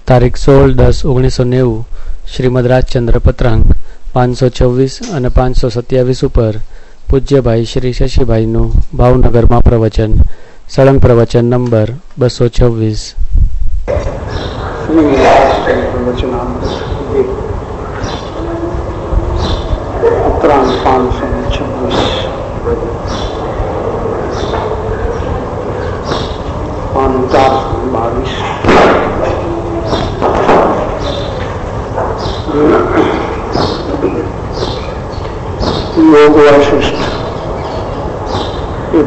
તારીખ 16/10/1990 શ્રીમદ રાજચંદ્ર પત્રાંક 526 અને 527 ઉપર પૂજ્યભાઈ શ્રી શશીભાઈનું ભાવનગરમાં પ્રવચન, સળંગ પ્રવચન નંબર 226. પત્રાંક 526 યોગ વાસિષ્ઠ એ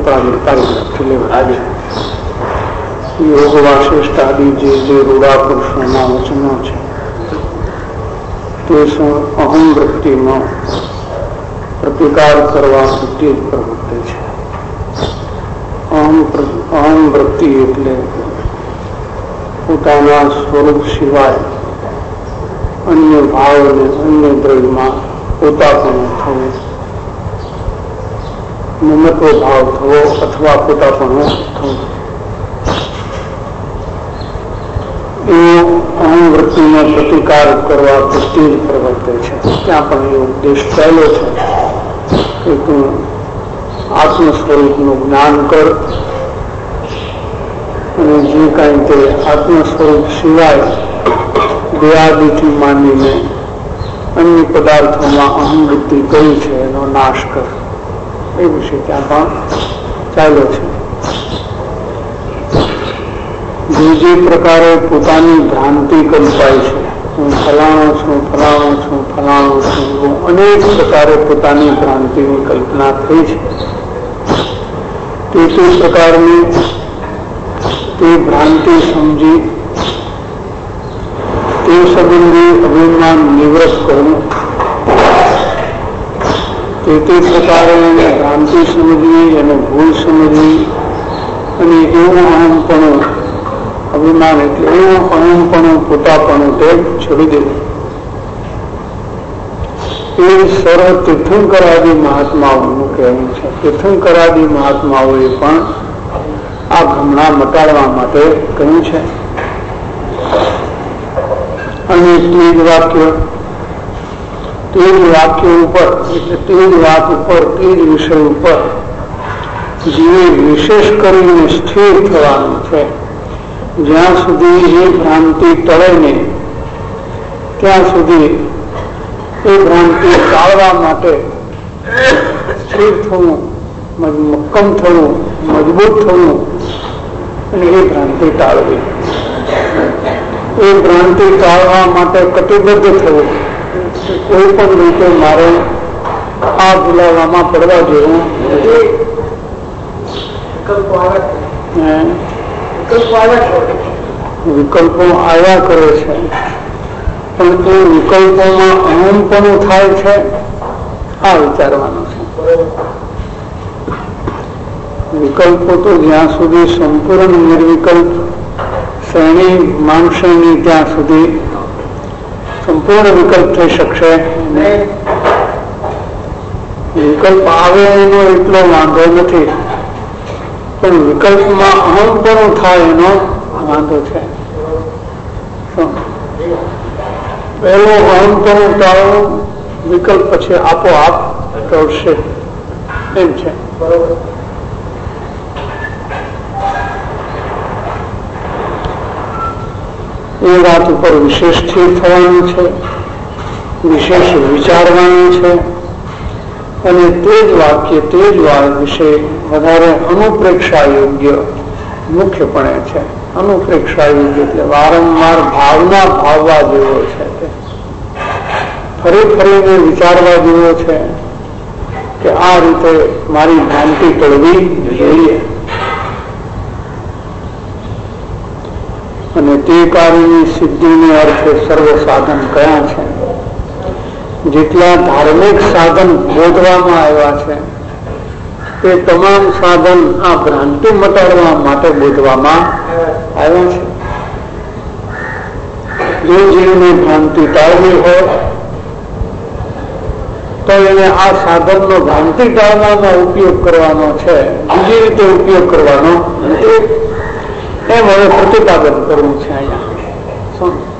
યોગ વાસિષ્ઠ આદિ જે રૂડા પુરુષોના વચનો છે તે અહમ વૃત્તિનો પ્રતિકાર કરવા પ્રત્યે જ પ્રવૃત્તિ છે. અહમ વૃત્તિ એટલે પોતાના સ્વરૂપ સિવાય અન્ય ભાવ અને અન્ય દ્રવ્યમાં પોતાપણું થવું, મમત્વ ભાવ થવો અથવા પોતાપણું થવું, એવો અહમ વૃત્તિનો પ્રતિકાર કરવા પ્રત્યે જ પ્રવર્તે છે. ત્યાં પણ એવો ઉપદેશ થયેલો છે કે તું આત્મ સ્વરૂપનું જ્ઞાન કર અને જે કાંઈ તે આત્મ સ્વરૂપ સિવાય દેહાદિથી માનીને અન્ય પદાર્થોમાં અહમ વૃત્તિ કરી છે એનો નાશ કર. એ વિશે ત્યાં પણ ચાલ્યો છે. જે પ્રકારે પોતાની ભ્રાંતિ કલ્પાય છે, હું ફલાણો છું, ફલાણો છું, ફલાણો છું, એવું અનેક પ્રકારે પોતાની ભ્રાંતિની કલ્પના થઈ છે. તે પ્રકારની તે ભ્રાંતિ સમજી તે સંબંધી અભિમાન નિવૃત્ત કરવું, તે પ્રકારે એને ભ્રાંતિ સમજવી, એને ભૂલ સમજવી અને એવું અહમપણું, અભિમાન એટલે એવું અહમપણું, પોતાપણું તે છોડી દેવું. એ સર્વ તીર્થંકરાદી મહાત્માઓનું કહેવું છે. તીર્થંકરાદી મહાત્માઓએ પણ આ ભ્રમણા મટાડવા માટે કહ્યું છે. અને તે જ વાક્ય ઉપર એટલે તે જ વાત ઉપર, તે જ વિષય ઉપર જીવે વિશેષ કરીને સ્થિર થવાનું છે. જ્યાં સુધી એ ભ્રાંતિ ટળે નહીં ત્યાં સુધી એ ભ્રાંતિ ટાળવા માટે સ્થિર થવું, મક્કમ થવું, મજબૂત થવું અને એ ભ્રાંતિ ટાળવી. એ ભ્રાંતિ ટાળવા માટે કટિબદ્ધ થવું. કોઈ પણ રીતે મારે આ ભૂલાવામાં પડવા જેવું વિકલ્પો આવ્યા કરે છે, પણ એ વિકલ્પોમાં અહમપણું થાય છે, આ વિચારવાનું છે. વિકલ્પો તો જ્યાં સુધી સંપૂર્ણ નિર્વિકલ્પ શ્રેણી માનશેની ત્યાં સુધી સંપૂર્ણ વિકલ્પ થઈ શકશે. વિકલ્પ આવે એનો એટલો વાંધો નથી, પણ વિકલ્પમાં અહમપણું થાય એનો વાંધો છે. પહેલો અહમપણું ટાળવું, વિકલ્પ પછી આપોઆપ ટળશે એમ છે. બરોબર. એ વાત ઉપર વિશેષ સ્થિર થવાનું છે, વિશેષ વિચારવાનું છે અને તે જ વાક્ય, તે જ વાત વિશે વધારે અનુપ્રેક્ષા યોગ્ય મુખ્યપણે છે. અનુપ્રેક્ષા યોગ્ય એટલે વારંવાર ભાવના ભાવવા જેવો છે, ફરી ફરીને વિચારવા જેવો છે કે આ રીતે મારી ભ્રાંતિ ટળવી જોઈએ. અને તે કાર્યની સિદ્ધિને અર્થે સર્વ સાધન કયા છે? જેટલા ધાર્મિક સાધન બોધવામાં આવ્યા છે તે તમામ સાધન આ ભ્રાંતિ મટાડવા માટે બોધવામાં આવ્યા છે. જે જીવની ભ્રાંતિ ટાળવી હોય તો એને આ સાધનનો ભ્રાંતિ ટાળવામાં ઉપયોગ કરવાનો છે, બીજી રીતે ઉપયોગ કરવાનો એમ હવે પ્રતિપાદન કરવું છે અહીંયા.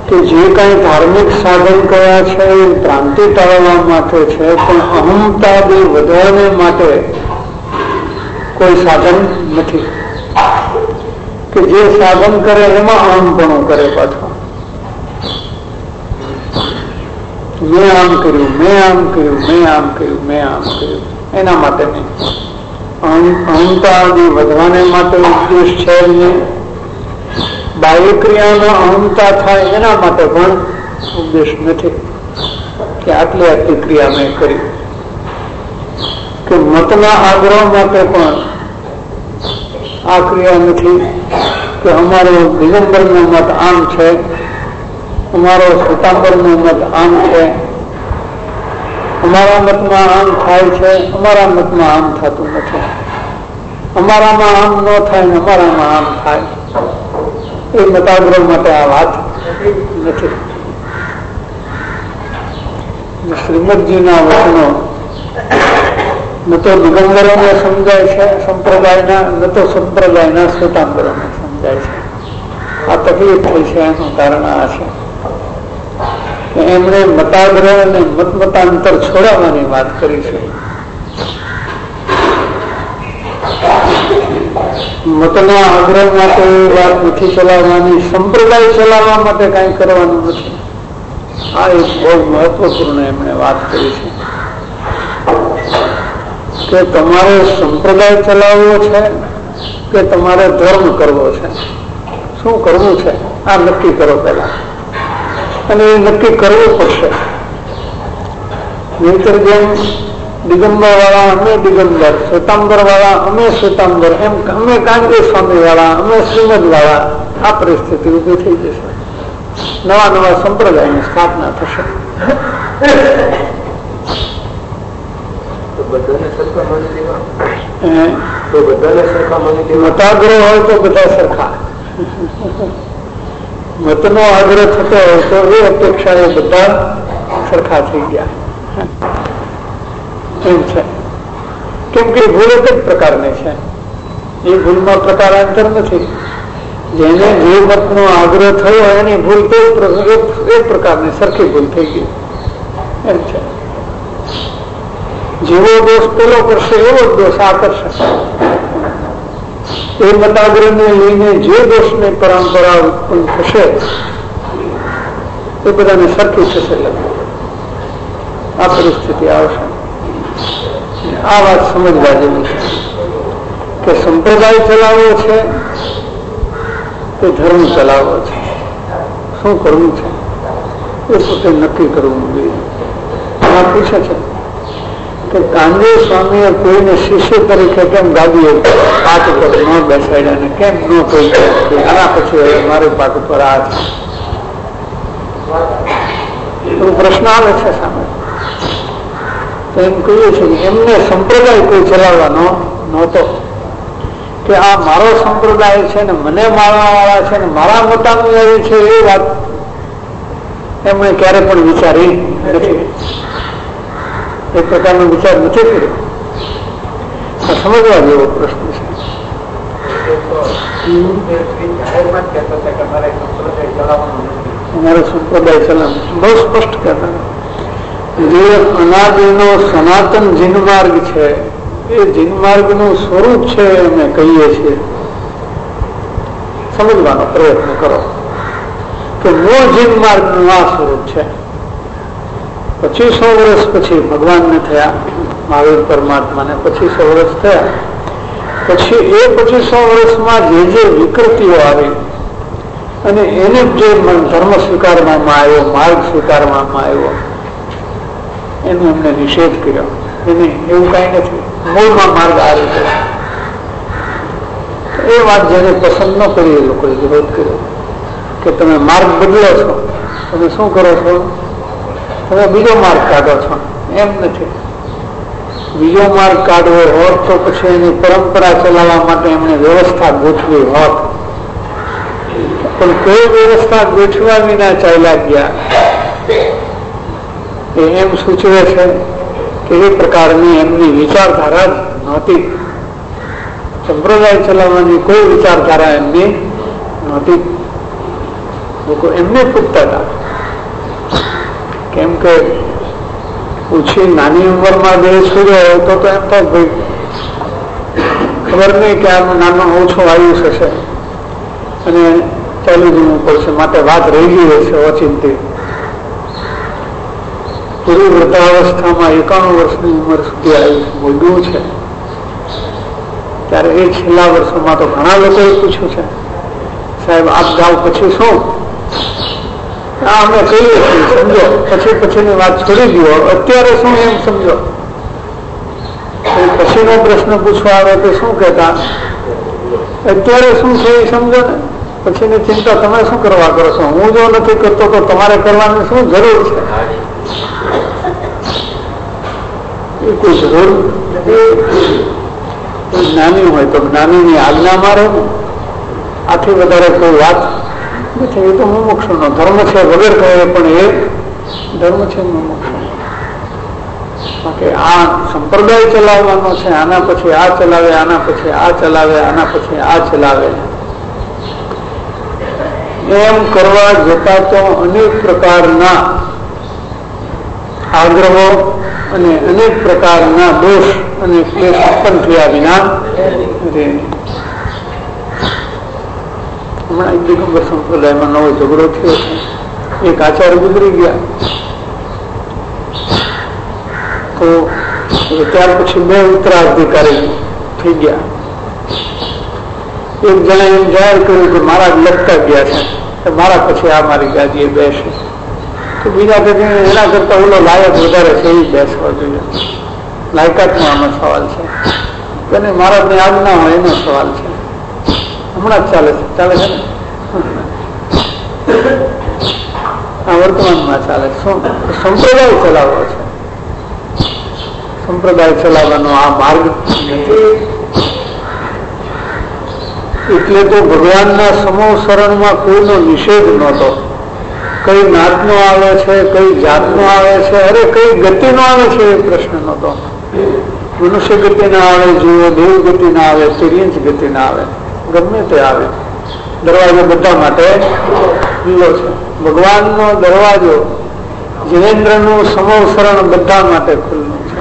કે જે કઈ ધાર્મિક સાધન કયા છે એ ભ્રાંતિ ટાળવા માટે છે, પણ અહંતાદિ વધારને માટે કોઈ સાધન નથી. કે જે સાધન કરે એમાં અહમપણું કરે પાછો. મેં આમ કર્યું, મેં આમ કર્યું, મેં આમ કર્યું, મેં આમ કર્યું, એના માટે નહીં. અહંતાદિ વધવાને માટે ઉદ્દેશ છે નહીં. બાહ્ય ક્રિયાનો અહંતા થાય એના માટે પણ ઉદ્દેશ નથી કે આટલી આટલી ક્રિયા મેં કરી. કે મતના આગ્રહ માટે પણ આ ક્રિયા નથી કે અમારો દિગંબરનો મત આમ છે, અમારો શ્વેતાંબરનો મત આમ છે, અમારા મતમાં આમ થાય છે, અમારા મતમાં આમ થતું નથી, અમારામાં આમ ન થાય ને અમારામાં આમ થાય. એ મતાગ્રહ માટે આ વાત નથી. શ્રીમદજીના વચનો ન તો દિગંબરોને સમજાય છે સંપ્રદાયના, ન તો સંપ્રદાયના શ્વેતાંબરોને સમજાય છે. આ તકલીફ થઈ છે એનું કારણ આ છે કે એમણે મતાગ્રહ અને મતાંતર છોડાવવાની વાત કરી છે. મતના આગ્રહ માટે વાત નથી ચલાવવાની, સંપ્રદાય ચલાવવા માટે કઈ કરવાનું નથી. આ એક બહુ મહત્વપૂર્ણ એમણે વાત કરી છે કે તમારે સંપ્રદાય ચલાવવો છે કે તમારે ધર્મ કરવો છે. શું કરવું છે આ નક્કી કરો પહેલા, અને એ નક્કી કરવું પડશે. નહીતર જેમ દિગંબર વાળા અમે દિગંબર, શ્વેતાંબર વાળા અમે શ્વેતાંબર, એમ અમે કાંગી સ્વામી વાળા, અમે શ્રીમદ વાળા, આ પરિસ્થિતિ ઉભી થઈ જશે. નવા નવા સંપ્રદાયની સ્થાપના થશે. મતાગ્રહ હોય તો બધા સરખા, મતનો આગ્રહ થતો હોય તો એ અપેક્ષા એ બધા સરખા થઈ ગયા એમ છે. કેમ કે ભૂલ એક જ પ્રકારની છે, એ ભૂલમાં પ્રકારાંતર નથી. જેને જે મતનો આગ્રહ થયો એની ભૂલ તો એક પ્રકારની સરખી ભૂલ થઈ ગઈ એમ છે. જેવો દોષ પેલો કરશે એવો જ દોષ આ કરશે. એ મતાગ્રહને લઈને જે દોષની પરંપરા ઉત્પન્ન થશે એ બધાને સરખી થશે. આ પરિસ્થિતિ આવશે. આ વાત સમજવા જેવી છે કે સંપ્રદાય ચલાવવો છે કે ધર્મ ચલાવવો છે, શું કરવું છે એ પોતે નક્કી કરવું જોઈએ. આ પૂછે છે કે ગાંધી સ્વામીએ કોઈને શિષ્ય તરીકે કેમ ગાદી પાઠ ઉપર ન બેસાડ્યા ને કેમ ન કહી આના પછી મારે પાઠ ઉપર આ છે, એવો પ્રશ્ન આવે છે સામે. તો એમ કહીએ છીએ કે એમને સંપ્રદાય કોઈ ચલાવવાનો નહોતો કે આ મારો સંપ્રદાય છે ને મને મારવા વાળા છે ને મારા મતાનુયાયી છે, એ વાત એમણે ક્યારે પણ વિચારી નથી. એ પ્રકારનો વિચાર નથી કર્યો. આ સમજવા જેવો પ્રશ્ન છે. અમારે સંપ્રદાય ચલાવવાનું બહુ સ્પષ્ટ કહેતા. જે અનાદિનો સનાતન જીનમાર્ગ છે એ જીનમાર્ગ નું સ્વરૂપ છે અમે કહીએ છીએ. સમજવાનો પ્રયત્ન કરો કે મૂળ જીનમાર્ગ નું આ સ્વરૂપ છે. 2500 વર્ષ પછી ભગવાનને થયા, મહાવીર પરમાત્માને 2500 વર્ષ થયા પછી એ 2500 વર્ષમાં જે વિકૃતિઓ આવી અને એને જે ધર્મ સ્વીકારવામાં આવ્યો, માર્ગ સ્વીકારવામાં આવ્યો, એનો એમને નિષેધ કર્યો. એને એવું કઈ નથી, મૂળમાં માર્ગ આ રીતે. એ વાત જેને પસંદ ન કરી એ લોકોએ વિરોધ કર્યો કે તમે માર્ગ બદલો છો, તમે શું કરો છો, તમે બીજો માર્ગ કાઢો છો. એમ નથી. બીજો માર્ગ કાઢવો હોત તો પછી એની પરંપરા ચલાવવા માટે એમણે વ્યવસ્થા ગોઠવી હોત, પણ કોઈ વ્યવસ્થા ગોઠવા વિના ચાલ્યા ગયા. એમ સૂચવે છે કે એ પ્રકારની એમની વિચારધારા નહોતી. સંપ્રદાય ચલાવવાની કોઈ વિચારધારા એમની નહોતી. લોકો એમને પૂછતા હતા, કેમ કે ઓછી નાની ઉંમરમાં દેહ છોડ્યો તો એમ થાય ભાઈ ખબર નહીં કે આનું નાનું ઓછું આયુષ હશે અને ચાલુ જવું પડશે, માટે વાત રહી ગઈ હશે ઓચિંતી. પૂરી વૃદ્ધાવસ્થામાં 91 વર્ષની ઉંમર સુધી આયુષ ભોગવ્યું છે. ત્યારે એ છેલ્લા વર્ષોમાં તો ઘણા લોકોએ પૂછ્યું છે, સાહેબ આપ જાઓ પછી શું? અમે કહીએ છીએ સમજો, પછીની વાત છોડી દો, અત્યારે શું એમ સમજો. પછીનો પ્રશ્ન પૂછવા આવે તો શું કહેતા, અત્યારે શું છે એ સમજો ને, પછીની ચિંતા તમે શું કરવા કરો છો? હું જો નથી કરતો તો તમારે કરવાની શું જરૂર છે? એ કોઈ જરૂર જ્ઞાની હોય તો જ્ઞાનીની આજ્ઞામાં રહે, આથી વધારે કોઈ વાત નથી. એ તો મુમુક્ષુનો ધર્મ છે, વગર કહે પણ એ ધર્મ છે મુમુક્ષુ. આ સંપ્રદાય ચલાવવાનો છે, આના પછી આ ચલાવે, આના પછી આ ચલાવે, આના પછી આ ચલાવે, એમ કરવા જતા તો અનેક પ્રકારના આગ્રહો અને અનેક પ્રકારના દોષ અને ક્લેશ ઉત્પન્ન થયા વિના રહે. હમણાં એક દિગંબર સંપ્રદાયમાં નવો ઝઘડો થયો છે. એક આચાર્ય ગુજરી ગયા તો ત્યાર પછી 2 ઉત્તરાધિકારી થઈ ગયા. એક જણા એમ જાહેર કર્યું કે મારા લગતા ગયા છે, મારા પછી આ મારી ગાદીએ બેસે. તો બીજા કે એના કરતા ઓલો લાયક વધારે છે એ બેસવા જોઈએ. લાયકાતનો આનો સવાલ છે, અને મહારાજની આજ્ઞા હોય એનો સવાલ છે. હમણાં જ ચાલે છે ને આ વર્તમાનમાં ચાલે. શું સંપ્રદાય ચલાવવો છે? સંપ્રદાય ચલાવવાનો આ માર્ગ નથી. એટલે તો ભગવાનના સમૂહ શરણમાં કોઈનો નિષેધ નહોતો. કઈ નાતનો આવે છે, કઈ જાતનો આવે છે, અરે કઈ ગતિનો આવે છે એ પ્રશ્ન નહોતો. મનુષ્ય ગતિ ના આવે, જીવો દેવ ગતિ ના આવે, તિર્યંચ ગતિ ના આવે, ગમે તે આવે, દરવાજો બધા માટે ખુલ્લો છે. ભગવાનનો દરવાજો, જીનેન્દ્રનું સમૂહ શરણ બધા માટે ખુલ્લું છે.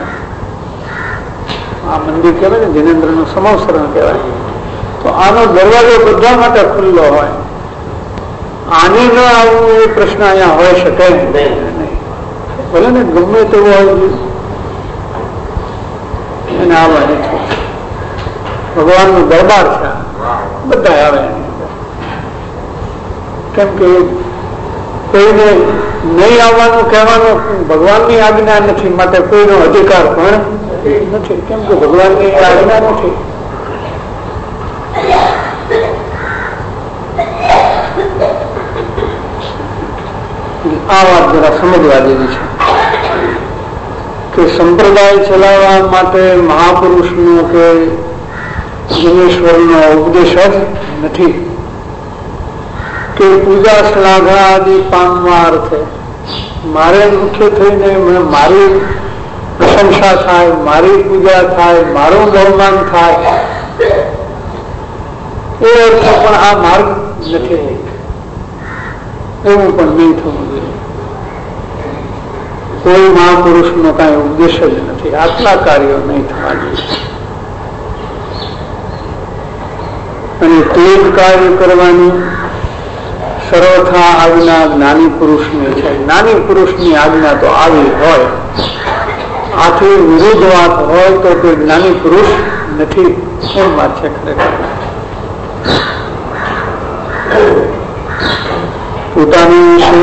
આ મંદિર કહેવાય ને જીનેન્દ્રનું સમૂહ શરણ કહેવાય. તો આનો દરવાજો બધા માટે ખુલ્લો હોય. આને ન આવવું એ પ્રશ્ન અહીંયા હોય શકે નહીં. ભલે ને ગમે તેવું હોય એને આવવાની છે. ભગવાનનું દરબાર છે, બધા આવે. કેમ કે કોઈને નહીં આવવાનું કહેવાનું ભગવાનની આજ્ઞા નથી, માટે કોઈનો અધિકાર પણ નથી. કેમ કે ભગવાનની આજ્ઞા નથી. આ વાત જરા સમજવા જેવી છે કે સંપ્રદાય ચલાવવા માટે મહાપુરુષનો કે જીવેશ્વરનો ઉપદેશ જ નથી કે પૂજા શ્લાઘા આદિ પામવા અર્થે મારે મુખ્ય થઈને મારી પ્રશંસા થાય, મારી પૂજા થાય, મારું બહુમાન થાય, એ અર્થ પણ આ માર્ગ નથી. એવું પણ નહીં થવું જોઈએ. કોઈ મહાપુરુષનો કઈ ઉદ્દેશ જ નથી. આટલા કાર્યો નહીં થવા જોઈએ. અને તે જ કાર્ય કરવાની સર્વથા આજ્ઞા જ્ઞાની પુરુષની છે. જ્ઞાની પુરુષની આજ્ઞા તો આવી હોય, આથી વિરુદ્ધ વાત હોય તો તે જ્ઞાની પુરુષ નથી. એમ વાત છે ખરેખર. પોતાની વિશે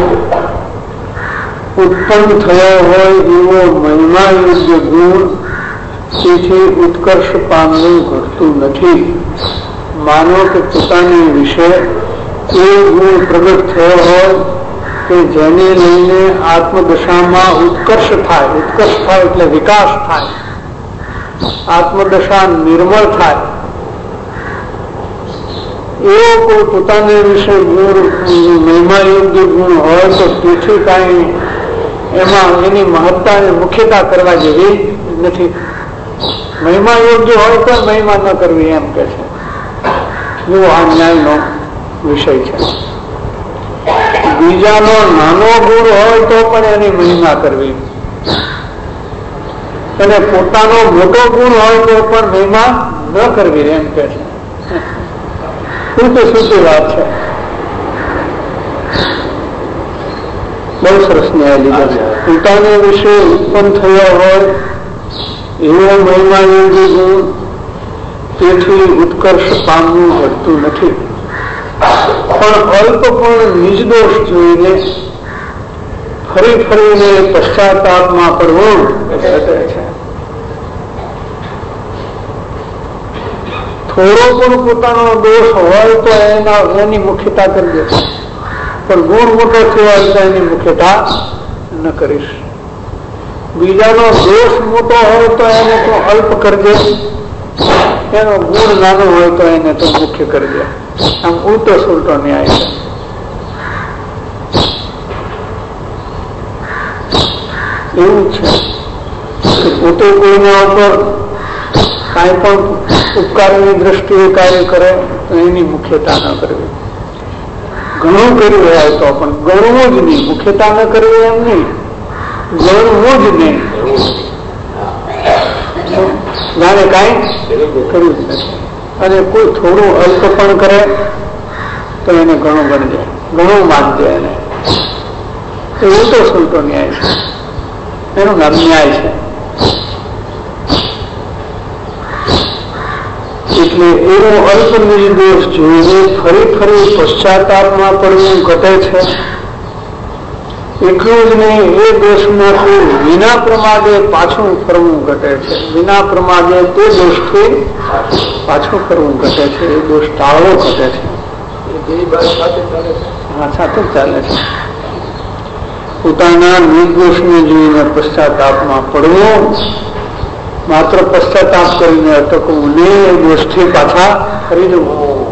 ઉત્પન્ન થયો હોય એવો મહિમા યોગ્ય ગુણ તેથી ઉત્કર્ષ પામવું ઘટતું નથી. માનો કે પોતાની વિશે એ ગુણ પ્રગટ થયો હોય કે જેને લઈને આત્મદશામાં ઉત્કર્ષ થાય. ઉત્કર્ષ થાય એટલે વિકાસ થાય, આત્મદશા નિર્મળ થાય. એવો કોઈ પોતાને વિશે ગુણ મહિમા યોગ્ય ગુણ હોય તો તેથી કઈ એમાં એની મહત્તા અને મુખ્યતા કરવા જેવી નથી. મહિમા યોગ્ય હોય તો મહિમા ન કરવી એમ કે છે. એવો આ ન્યાયનો વિષય છે. બીજાનો નાનો ગુણ હોય તો પણ એની મહિમા કરવી, અને પોતાનો મોટો ગુણ હોય તો પણ મહિમા ન કરવી, એમ કે છે. શુદ્ધ વાત છે. બહુ સરસ ન્યાય લીધો છે. પોતાને વિશે ઉત્પન્ન થયા હોય એવો મહિમા યોગી ગુણ, તેથી ઉત્કર્ષ પામવું ઘટતું નથી. પણ અલ્પ પણ નિજ દોષ જોઈને ફરી ફરીને પશ્ચાતાપમાં પડવું ઘટે છે. થોડો પણ પોતાનો દોષ હોય તો એની મુખ્યતા કરી દે, પણ ગુણ મોટો થયો તો એની મુખ્યતા ન કરીશ. બીજાનો દોષ મોટો હોય તો એને તો અલ્પ કરજે, એનો ગુણ નાનો હોય તો એને તો મુખ્ય કરજે. આમ ઉલટો સુલટો ન્યાય છે. એવું છે કે પોતે કોઈના ઉપર કાંઈ પણ ઉપકારની દ્રષ્ટિએ કાર્ય કરે તો એની મુખ્યતા ન કરવી. ઘણું કર્યું હોય તો પણ ગણવું જ નહીં, મુખ્યતા ન કરવી એમ નહીં, ગણવું જ નહીં. જાણે કાંઈ કર્યું જ નથી. અને કોઈ થોડું અલ્પ પણ કરે તો એને ઘણું ગણજે, ઘણું માનજે. એને એ ઉલટો સુલટો ન્યાય છે, એનું નામ ન્યાય છે. એટલે એવો અલ્પ નિર્દોષ જોઈને ફરી ફરી પશ્ચાતાપમાં પડવું ઘટે છે. એટલું જ નહીં, એ દોષમાંથી વિના પ્રમાદે પાછું ફરવું ઘટે છે. વિના પ્રમાદે તે દોષથી પાછું ફરવું ઘટે છે. એ દોષ ટાળવો ઘટે છે. હા, સાથે ચાલે છે. પોતાના નિર્દોષને જોઈને પશ્ચાતાપમાં પડવું, માત્ર પશ્ચાતાપ કરીને અટકવું ને, એ દોષથી પાછા ફરી જવું.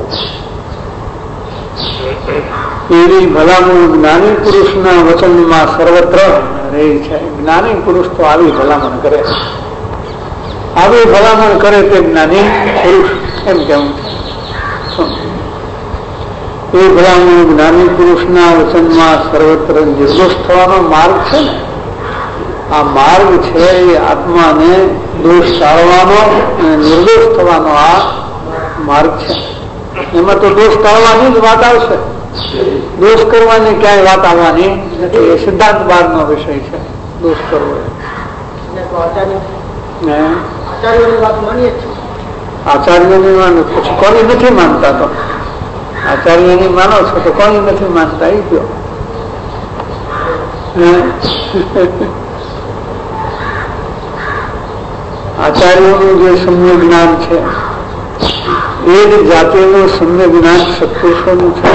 એવી ભલામણ જ્ઞાની પુરુષના વચનમાં સર્વત્ર રહી છે. જ્ઞાની પુરુષ તો આવી ભલામણ કરે, આવી ભલામણ કરે તે જ્ઞાની પુરુષ એમ કેવું છે. એ ભલામણ જ્ઞાની પુરુષના વચનમાં સર્વત્ર નિર્દોષ થવાનો માર્ગ છે ને, આ માર્ગ છે એ આત્માને દોષ ટાળવાનો અને નિર્દોષ થવાનો આ માર્ગ છે. એમાં તો દોષ ટાળવાની જ વાત આવશે, દોષ કરવાની ક્યાંય વાત આવવાની નથી. એ સિદ્ધાંત બારનો વિષય છે, દોષ કરવો. આચાર્યોની માનો પછી કોની નથી માનતા? તો આચાર્યની માનો છો તો કોની નથી માનતા? એ કયો. આચાર્યોનું જે સમ્ય જ્ઞાન છે એ જ જાતિનું સમ્ય જ્ઞાન સત્પુરુષોનું છે.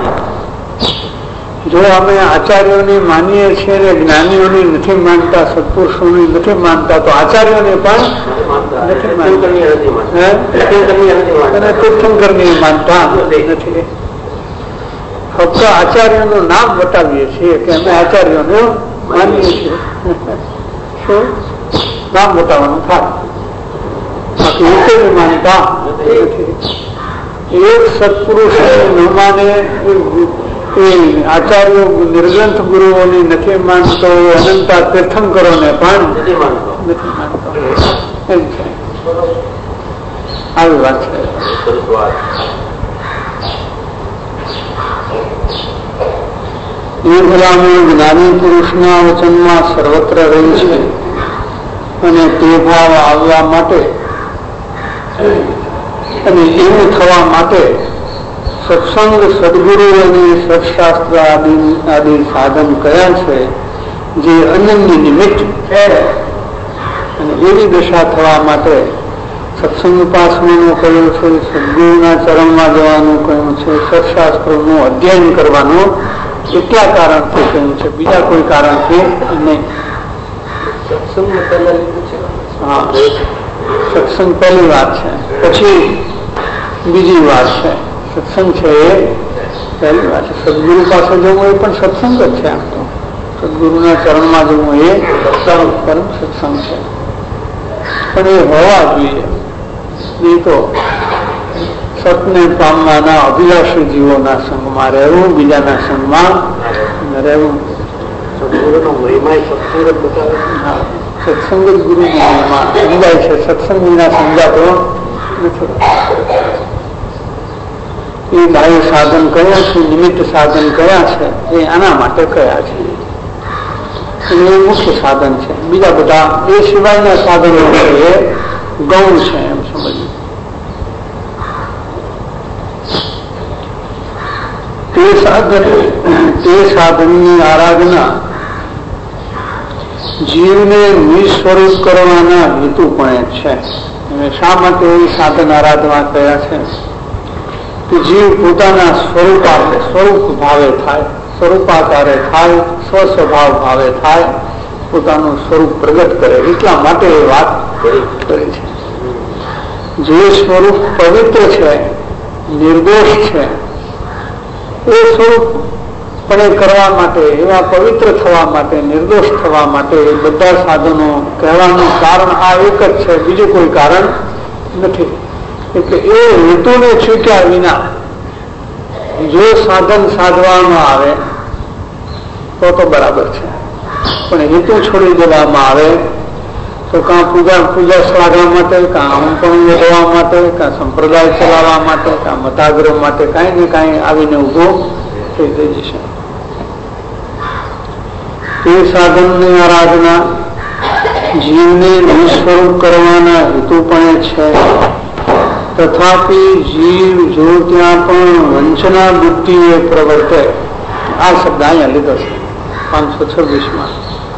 જો અમે આચાર્યોની માનીએ છીએ ને જ્ઞાનીઓની નથી માનતા, સત્પુરુષોની નથી માનતા, તો આચાર્યોને પણ નથી માનતા અને તીર્થંકરની માનતા નથી. ફક્ત આચાર્યોનું નામ બતાવીએ છીએ કે અમે આચાર્યોને માનીએ છીએ. શું નામ બતાવવાનું થાય, બાકી વિષયની માનતા નથી. એક સત્પુરુષ ન માને, આચાર્યો નિર્ગ્રંથ ગુરુઓની નથી માનતો, અનંતા તીર્થંકરોને પણ નથી માનતો. એમ છે, આવી વાત છે. એ ભલામણ જ્ઞાની પુરુષના વચનમાં સર્વત્ર રહી છે. અને તે ભાવ આવવા માટે અને એવું થવા માટે સત્સંગ, સદગુરુ અને સત્શાસ્ત્ર આદિ સાધન કયા છે જે અનન્ય નિમિત્ત છે. અને એવી દશા થવા માટે સત્સંગ ઉપાસનાનું કહ્યું છે, સદગુરુના ચરણમાં જવાનું કહ્યું છે, સત્શાસ્ત્રોનું અધ્યયન કરવાનું એટલા કારણથી કહ્યું છે, બીજા કોઈ કારણથી નહીં. હા, સત્સંગ પહેલી વાત છે, પછી બીજી વાત છે. સત્સંગ છે એ પહેલી વાત છે. સદગુરુ પાસે જવું એ પણ સત્સંગ જ છે. આમ તો સદગુરુના ચરણમાં જવું એ પરમ સત્સંગ છે. પણ એ હોવા જોઈએ, નહીં તો સતને પામવાના અભિલાષી જીવોના સંગમાં રહેવું, બીજાના સંગમાં રહેવું. સત્સંગ ગુરુ સમજાય છે, સત્સંગ વિના સમજાતો નથી. એ બાહ્ય સાધન કયા છે, નિમિત્ત સાધન કયા છે, એ આના માટે કયા છે, એ મુખ્ય સાધન છે. બીજા બધા એ સિવાયના સાધનો છે એ ગૌણ છે એમ સમજવું. તે સાધનની આરાધના જીવને નિસ્વરૂપ કરવાના હેતુ પણ છે. શા માટે એ સાધન આરાધના કયા છે કે જીવ પોતાના સ્વરૂપ ભાવે થાય, સ્વરૂપાકારે થાય, સ્વસ્વભાવ ભાવે થાય, પોતાનું સ્વરૂપ પ્રગટ કરે, એટલા માટે એ વાત કરી છે. જે સ્વરૂપ પવિત્ર છે, નિર્દોષ છે, એ સ્વરૂપ પણ કરવા માટે, એવા પવિત્ર થવા માટે, નિર્દોષ થવા માટે એ બધા સાધનો કહેવાનું કારણ આ એક જ છે, બીજું કોઈ કારણ નથી. એટલે એ હેતુને ચૂક્યા વિના જો સાધન સાધવામાં આવે તો બરાબર છે, પણ હેતુ છોડી દેવામાં આવે તો કાં પૂજા સ્વાગા માટે, કાં હમપણ વધવા માટે, કાં સંપ્રદાય ચલાવવા માટે, કાં મતાગ્રહ માટે કાંઈ ને કાંઈ આવીને ઉભો થઈ જશે. તે સાધનની આરાધના જીવને નિસ્વરૂપ કરવાના હેતુ પણ છે. તથાપિ જીવ જો ત્યાં પણ વંચના બુદ્ધિ એ પ્રવર્તે, આ શબ્દ અહીંયા લીધો છે 526માં.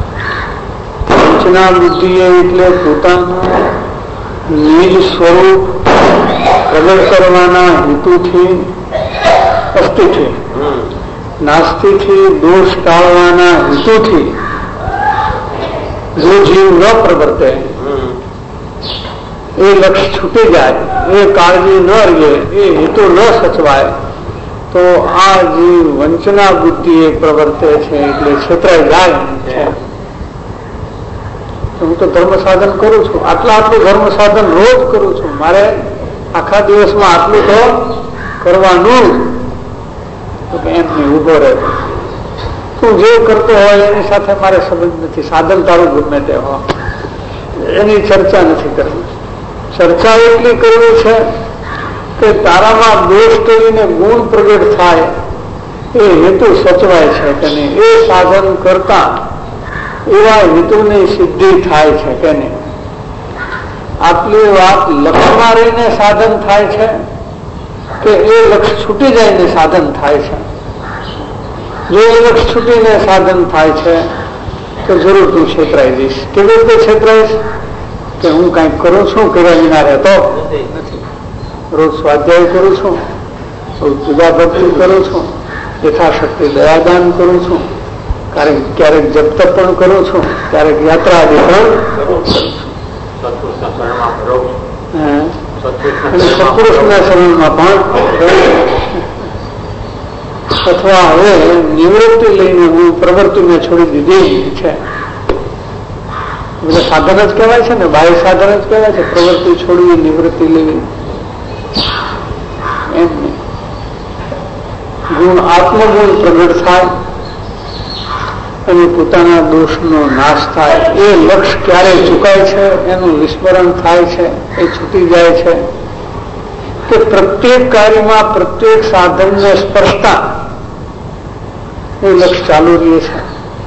વંચના બુદ્ધિ એટલે પોતાનું નિજ સ્વરૂપ પ્રગટ કરવાના હેતુથી, અસ્તિથી, નાસ્તિથી, દોષ ટાળવાના હેતુથી જો જીવ ન પ્રવર્તે, એ લક્ષ્ય છૂટી જાય, એ કાળજી ન રહે, એ હેતુ ન સચવાય, તો આ જીવ વંચના બુદ્ધિ એ પ્રવર્તે છે, એટલે છેતરાઈ જાય છે. હું તો ધર્મ સાધન કરું છું, આટલું ધર્મ સાધન રોજ કરું છું, મારે આખા દિવસમાં આટલું તો કરવાનું, એમ નહીં ઉભો રહે. તું જે કરતો હોય એની સાથે મારે સંબંધ નથી, સાધન તારું ગમે તે હોય, એની ચર્ચા નથી કરવી. ચર્ચા એટલી કરવી છે કે તારામાં દોષ કરીને ગુણ પ્રગટ થાય, એ હેતુ સચવાય છે કે નહીં, એ સાધન કરતા એવા હેતુની સિદ્ધિ થાય છે કે નહીં. આટલી વાત લક્ષ્યમાં રહીને સાધન થાય છે કે એ લક્ષ્ય છૂટી જાયને સાધન થાય છે. જો એ લક્ષ્ય છૂટીને સાધન થાય છે તો જરૂર તું છેતરાઈ જઈશ. કેવી રીતે છેતરાઈશ કે હું કઈક કરું છું, કર્યા વિના રહેતો નથી. રોજ સ્વાધ્યાય કરું છું, રોજ પૂજા ભક્તિ કરું છું, યથાશક્તિ દયાદાન કરું છું, ક્યારેક જપ તપ પણ કરું છું, ક્યારેક યાત્રા આદિ પણ કરું છું, અને સત્પુરુષના શરણમાં પણ, અથવા હવે નિવૃત્તિ લઈને હું પ્રવૃત્તિને છોડી દીધી છે. બધા સાધન જ કહેવાય છે ને, બાહ્ય સાધન જ કહેવાય છે. પ્રવૃત્તિ છોડવી, નિવૃત્તિ લેવી, એમ નહીં. ગુણ આત્મગુણ પ્રગટ થાય અને પોતાના દોષનો નાશ થાય, એ લક્ષ્ય ક્યારે ચૂકાય છે, એનું વિસ્મરણ થાય છે, એ છૂટી જાય છે કે પ્રત્યેક કાર્યમાં પ્રત્યેક સાધનને સ્પર્શતા એ લક્ષ્ય ચાલુ રહે છે.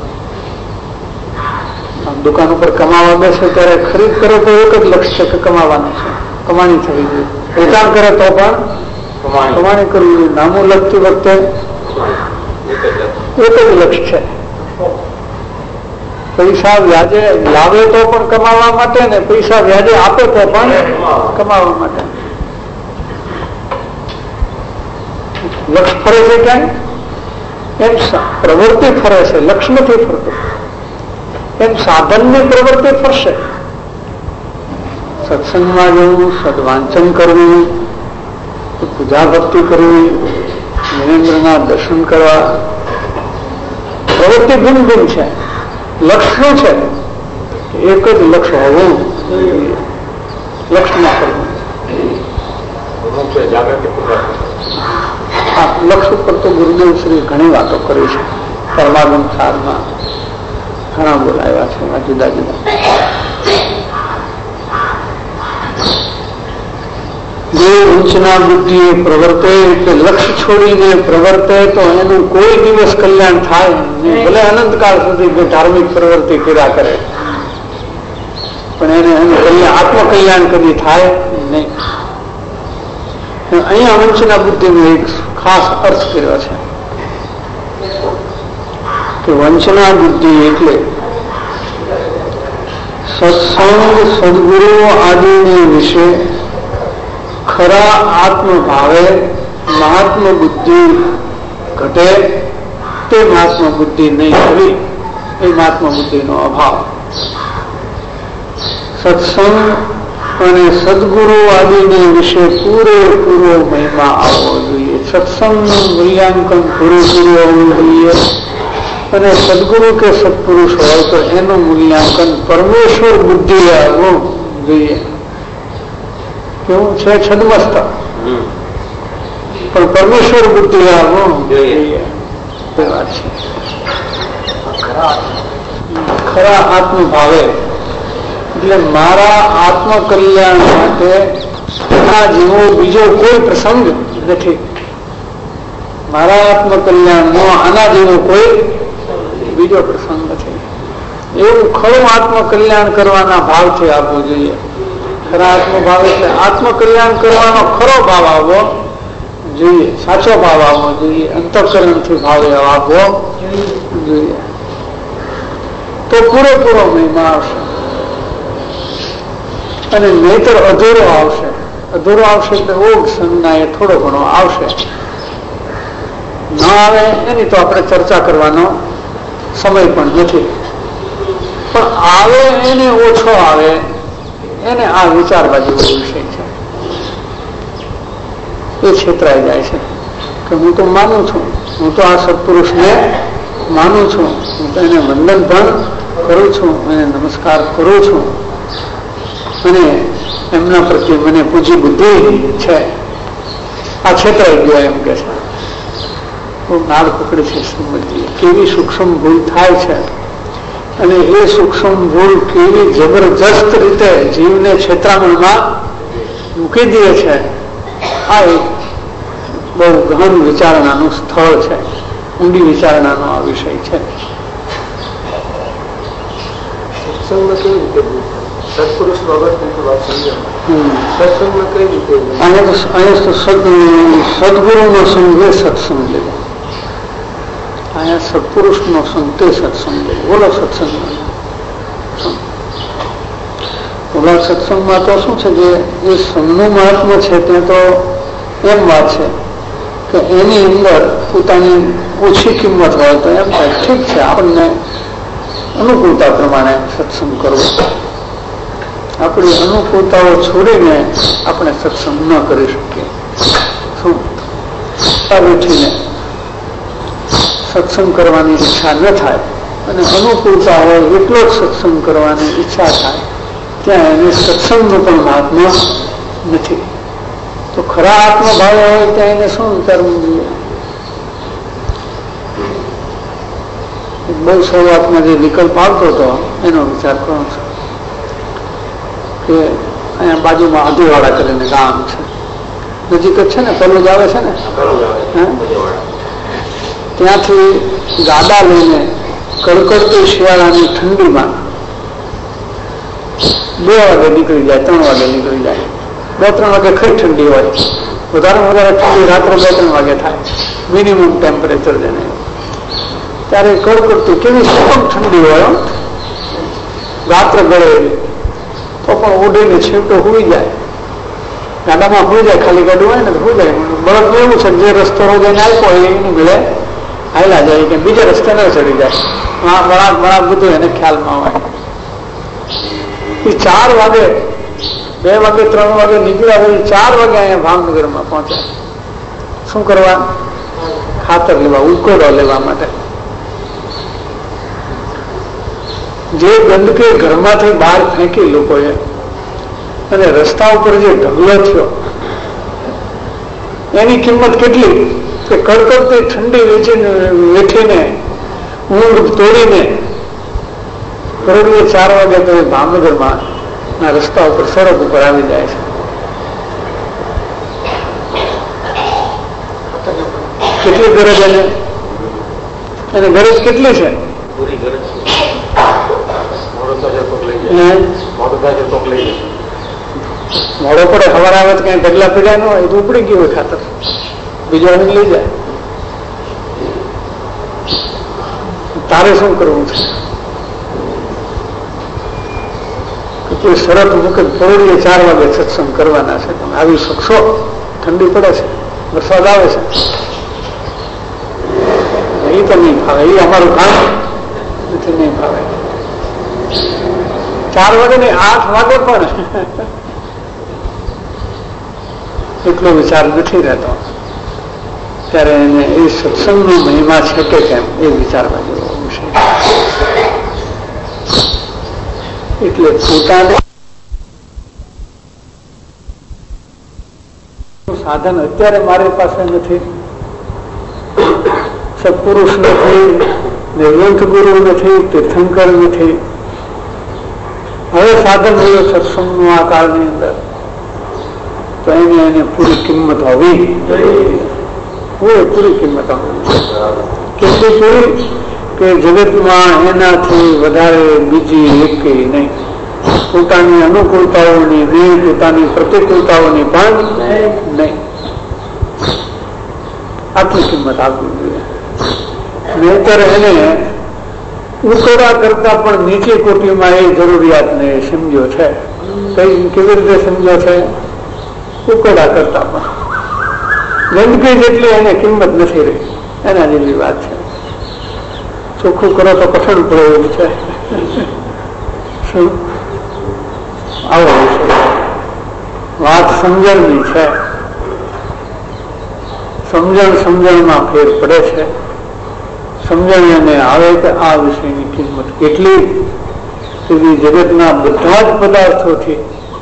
દુકાન ઉપર કમાવા બેસે ત્યારે ખરીદ કરે તો એક જ લક્ષ્ય છે કે કમાવાનું છે, કમાણી થવી જોઈએ. વેચાણ કરે તો પણ કમાણી કરવી જોઈએ. નામું લખતી વખતે એક જ લક્ષ્ય છે. પૈસા વ્યાજે લાવે તો પણ કમાવા માટે, ને પૈસા વ્યાજે આપે તો પણ કમાવા માટે. લક્ષ્ય ફરે છે ક્યાંય? એમ પ્રવૃત્તિ ફરે છે, લક્ષ્ય નથી ફરતું. એમ સાધનની પ્રવૃત્તિ ફરશે. સત્સંગમાં જવું, સદવાંચન કરવું, પૂજા ભક્તિ કરવી, વિરેન્દ્રના દર્શન કરવા, પ્રવૃત્તિ ભિન્ન ભિન્ન છે. લક્ષ્ય છે એક જ લક્ષ્ય હોવું, લક્ષ્ય કરવું. લક્ષ્ય પર તો ગુરુદેવ શ્રી ઘણી વાતો કરી છે. પરમાગમ સારમાં ઘણા બોલાવ્યા છે જુદા જુદા. જે ઉચ્ચના બુદ્ધિ પ્રવર્તે એટલે લક્ષ્ય છોડીને પ્રવર્તે તો એનું કોઈ દિવસ કલ્યાણ થાય નહીં. ભલે અનંતકાળ સુધી ધાર્મિક પ્રવૃત્તિ કર્યા કરે પણ એનું આત્મકલ્યાણ કદી થાય નહીં. અહીંયા વંચના બુદ્ધિનો એક ખાસ અર્થ કર્યો છે કે વંચના બુદ્ધિ એટલે સત્સંગ સદગુરુ આદિને વિશે ખરા આત્મભાવે મહાત્મ બુદ્ધિ ઘટે તે મહાત્મ બુદ્ધિ નહીં થવી એ મહાત્મ બુદ્ધિનો અભાવ. સત્સંગ અને સદગુરુ આદિને વિશે પૂરેપૂરો મહિમા આવવો જોઈએ. સત્સંગનું મૂલ્યાંકન પૂરેપૂરું આવવું જોઈએ અને સદગુરુ કે સત્પુરુષ હોય તો એનું મૂલ્યાંકન પરમેશ્વર બુદ્ધિ આવવું જોઈએ. કેવું છે છદમસ્ત પણ પરમેશ્વર બુદ્ધિ આવવું જોઈએ. વાત છે ખરા આત્મભાવે એટલે મારા આત્મકલ્યાણ માટે આ જેવો બીજો કોઈ પ્રસંગ નથી. મારા આત્મકલ્યાણનો આના જેવો કોઈ બીજો પ્રસંગ નથી. એવું ખરું આત્મકલ્યાણ કરવાના ભાવથી આપવું જોઈએ. ખરા આત્મભાવ એટલે આત્મકલ્યાણ કરવાનો ખરો ભાવ આવવો જોઈએ, સાચો ભાવ આવવો જોઈએ, અંતઃકરણથી ભાવ આવવો જોઈએ તો પૂરેપૂરો મહિમા આવશે. અને નહીતર અધૂરો આવશે. અધૂરો આવશે એટલે ઓગ સંજ્ઞા એ થોડો ઘણો આવશે. ન આવે એની તો આપણે ચર્ચા કરવાનો સમય પણ નથી. પણ આવે એને ઓછો આવે એને આ વિચારવા જેવો વિષય છે. એ છેતરાઈ જાય છે કે હું તો માનું છું, હું તો આ સત્પુરુષને માનું છું, હું તો એને વંદન પણ કરું છું, એને નમસ્કાર કરું છું અને એમના પ્રત્યે મને પૂજી બુદ્ધિ છે. આ છેતરાઈ ગયો એમ કે છે. નાળ પકડે છે સમજીએ કેવી સૂક્ષ્મ ભૂલ થાય છે અને એ સૂક્ષ્મ ભૂલ કેવી જબરજસ્ત રીતે જીવને છેતરામણમાં મૂકી દે છે. આ એક બહુ ગહન વિચારણાનું સ્થળ છે. ઊંડી વિચારણાનો આ વિષય છે. સત્સંગમાં કેવી રીતે સત્પુરુષ સત્સંગમાં કઈ રીતે સદગુરુનો સંગ એ સત્સંગ લેવો. અહીંયા સત્પુરુષનો સંગ તે સત્સંગ લેવો. બોલો સત્સંગ. બોલા સત્સંગમાં તો શું છે કે એ સંઘનું મહાત્મ છે તે તો એમ વાત છે કે એની અંદર પોતાની ઓછી કિંમત હોય તો એમ થાય ઠીક છે આપણને અનુકૂળતા પ્રમાણે સત્સંગ કરવો. આપણી અનુકૂળતાઓ છોડીને આપણે સત્સંગ ન કરી શકીએ. શું બેઠીને સત્સંગ કરવાની ઈચ્છા ન થાય અને અનુકૂળતા હોય એટલો જ સત્સંગ કરવાની ઈચ્છા થાય ત્યાં એને સત્સંગનું પણ મહાત્મા નથી. તો ખરા આત્મભાવ હોય ત્યાં એને શું વિચારવું જોઈએ? બહુ શરૂઆતમાં જે વિકલ્પ આવતો હતો એનો વિચાર કરો છો કે અહીંયા બાજુમાં અધુવાડા કરીને ગામ છે, નજીક જ છે ને, પેલું જ આવે છે ને, ત્યાંથી ગાડા લઈને કડકડતી શિયાળાની ઠંડીમાં 2 વાગે નીકળી જાય, 3 વાગે નીકળી જાય. 2-3 વાગે ખરી ઠંડી હોય, વધારે વધારે ઠંડી રાત્રે 2-3 વાગે થાય મિનિમમ ટેમ્પરેચર જેને. ત્યારે કડકડતી કેવી સખત ઠંડી હોય, રાત્રે ગળે તો પણ ઓઢીને છેવટો હોઈ જાય. ગાડામાં હોઈ જાય, ખાલી ગાડું હોય ને તો હોઈ જાય. બળદ એવું છે જે રસ્તો રોજાઈને આપ્યો હોય એની ભલે હાલ્યા જાય કે બીજા રસ્તે ન ચડી જાય. વળાક બધું એને ખ્યાલમાં હોય. એ 4 વાગે 2 વાગે 3 વાગે નીકળ્યા હોય, 4 વાગે અહીંયા ભાવનગરમાં પહોંચ્યા. શું કરવા? ખાતર લેવા, ઉકોડો લેવા માટે. જે ગંદકી ઘરમાંથી બહાર ફેંકી લોકોએ અને રસ્તા ઉપર જે ઢગલો થયો એની કિંમત કેટલી કે કડકડતી ઠંડી વેઠીને ઊંઘ તોડીને બરોબર 4 વાગે તો ભાવનગરમાં ના રસ્તા ઉપર સડક ઉપર આવી જાય છે. કેટલી ગરજ એને ગરજ કેટલી છે? મોડો પડે સવાર આવે તો કઈ ઢગલા પીડા ન હોય તો ઉપડી ગયું હોય ખાતર, બીજો લઈ જાય. તારે શું કરવું છે? કોઈ શરત મૂકે પરોડીએ 4 વાગે સત્સંગ કરવાના છે, તમે આવી શકશો? ઠંડી પડે છે, વરસાદ આવે છે, એ તો નહીં ફાવે. એ અમારું કામ નથી, નહીં ફાવે. 4 વાગે નહીં, 8 વાગે પણ એટલો વિચાર નથી રહેતો. ત્યારે એને એ સત્સંગનો મહિમા છે કે કેમ એ વિચારવા જેવો વિષય. એટલે પોતાને સાધન અત્યારે મારી પાસે નથી, સત્પુરુષ નથી, નિર્વંત ગુરુ નથી, તીર્થંકર નથી. હવે સાધન રહ્યો સત્સંગનું આ કાળની અંદર, તો એને પૂરી કિંમત હોવી, પૂરી કિંમત હોવી. કેટલી પૂરી કે જગતમાં એનાથી વધારે બીજી એક નહીં. પોતાની અનુકૂળતાઓની નહીં, પોતાની પ્રતિકૂળતાઓની પણ નહીં. આટલી કિંમત આપવી જોઈએ. નહીતર એને ઉકળા કરતા પણ નીચી કોટીમાં એ જરૂરિયાતને સમજ્યો છે. કેવી રીતે સમજ્યો છે? ઉકળા કરતા પણ ગંદકી જેટલી એને કિંમત નથી રહી, એના જેવી વાત છે. ચોખ્ખું કરો તો કઠણ પડે એવું છે. શું આવો વાત સમજણની છે. સમજણમાં ફેર પડે છે. સમજણ એને આવે કે આ વિષયની કિંમત કેટલી, સુધી જગતના બધા જ પદાર્થોથી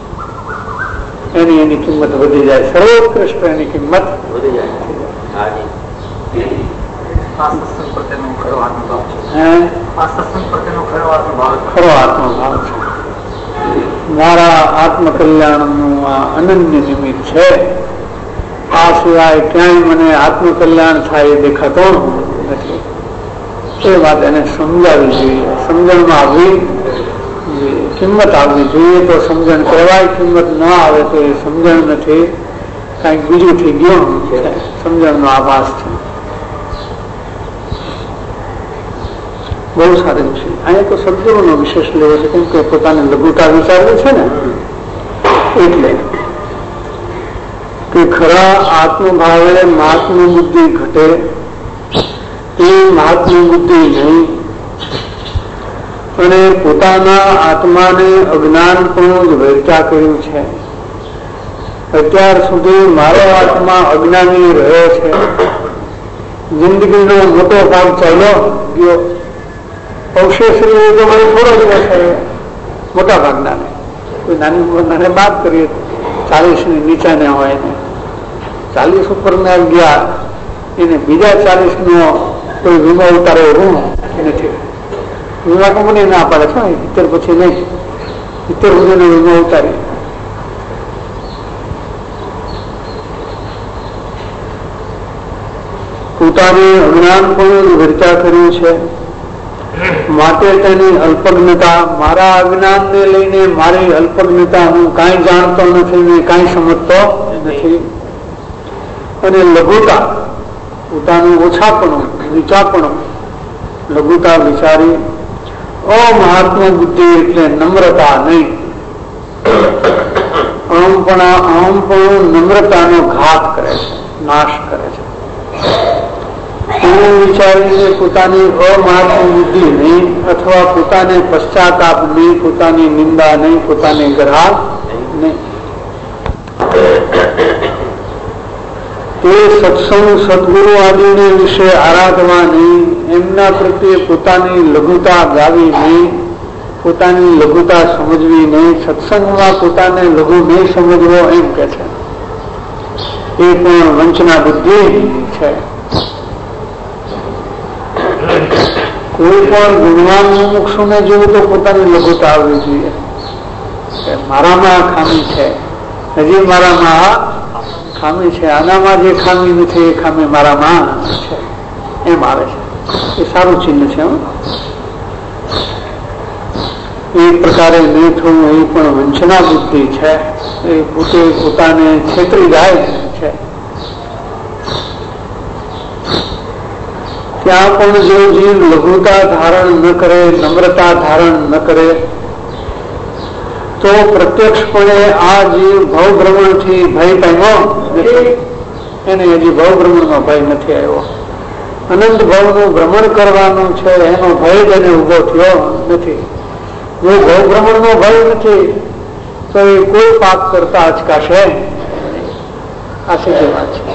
એની કિંમત વધી જાય. સર્વોત્કૃષ્ટ એની કિંમત વધી જાય. ખરો આત્મભાવ છે. મારા આત્મકલ્યાણનું આ અનન્ય નિમિત્ત છે. આ સિવાય ક્યાંય મને આત્મકલ્યાણ થાય એ દેખાતો નથી. એ વાત એને સમજાવવી જોઈએ. સમજણમાં આવવી જોઈએ, કિંમત આવવી જોઈએ તો સમજણ કહેવાય. કિંમત ન આવે તો એ સમજણ નથી, કઈક બીજું થઈ ગયું છે. સમજણનો આભાસ છે. બહુ સારું છે. અહીંયા તો સદગુરુનો વિશેષ લેવો છે, કેમ કે પોતાને લઘુતા વિચારવી છે ને, એટલે કે ખરા આત્મભાવે મહાત્મ બુદ્ધિ ઘટે એ મહાત્મ બુદ્ધિ નહીં, અને પોતાના આત્માને અજ્ઞાનપણું જ વેચા કર્યું છે. અત્યાર સુધી મારો આત્મા અજ્ઞાની રહ્યો છે. જિંદગીનો મોટો ભાગ ચાલ્યો ગયો. અવશેષની તો મને થોડો દિવસ મોટા ભાગના ને કોઈ નાની ઉંમરને બાદ કરીએ 40ની નીચાને હોય ને 40 ઉપરના ગયા એને બીજા 40નો કોઈ વીમો ઉતારે એવું નથી. વીમા કંપની ના પાડે છે 70 પછી નહીં, 70 સુધીનો વીમો ઉતારી. પોતાને અજ્ઞાનપણું વર્ચા કર્યું છે, માટે તેની અલ્પજ્ઞતા, મારા અજ્ઞાનને લઈને મારી અલ્પજ્ઞતા, હું કાંઈ જાણતો નથી ને કાંઈ સમજતો નથી. અને લઘુતા, પોતાનું ઓછાપણું, નીચાપણું, લઘુતા વિચારી. મહાત્મા બુદ્ધિ એટલે નમ્રતા નહીં. અહમપણું નમ્રતાનો ઘાત કરે છે, નાશ કરે છે. એવું વિચારીને પોતાની અમાત્મ બુદ્ધિ નહીં, અથવા પોતાને પશ્ચાતાપ નહીં, પોતાની નિંદા નહીં, પોતાને ગ્રહ નહીં. તે સત્સંગ સદગુરુ આદિને વિશે આરાધવા નહીં, એમના પ્રત્યે પોતાની લઘુતા ગાવી નહીં, પોતાની લઘુતા સમજવી નહીં. સત્સંગમાં પોતાને લઘુ નહીં સમજવો એમ કે છે, એ પણ વંચના બુદ્ધિ છે. કોઈ પણ ગુણવાન મુમુક્ષુને જોવું તો પોતાની લઘુતા આવવી જોઈએ. મારામાં ખામી છે, હજી મારામાં ખામી છે, આનામાં જે ખામી નથી એ ખામી મારામાં છે, એમ આવે છે. એ સારું ચિહ્ન છે. એ પ્રકારે નહીં થવું એ પણ વંચના બુદ્ધિ છે. એ પોતે પોતાને છેતરી જાય છે. ત્યાં પણ જો જીવ લઘુતા ધારણ ન કરે, નમ્રતા ધારણ ન કરે, તો પ્રત્યક્ષપણે આ જીવ ભવભ્રમણથી ભય પામ્યો નથી. એને હજી ભવભ્રમણનો ભય નથી આવ્યો. અનંત ભવનું ભ્રમણ કરવાનું છે એનો ભય જ એને ઉભો થયો નથી. જો ભવભ્રમણનો ભય નથી તો એ કોઈ પાપ કરતા અચકાશે. આ સીધી વાત છે.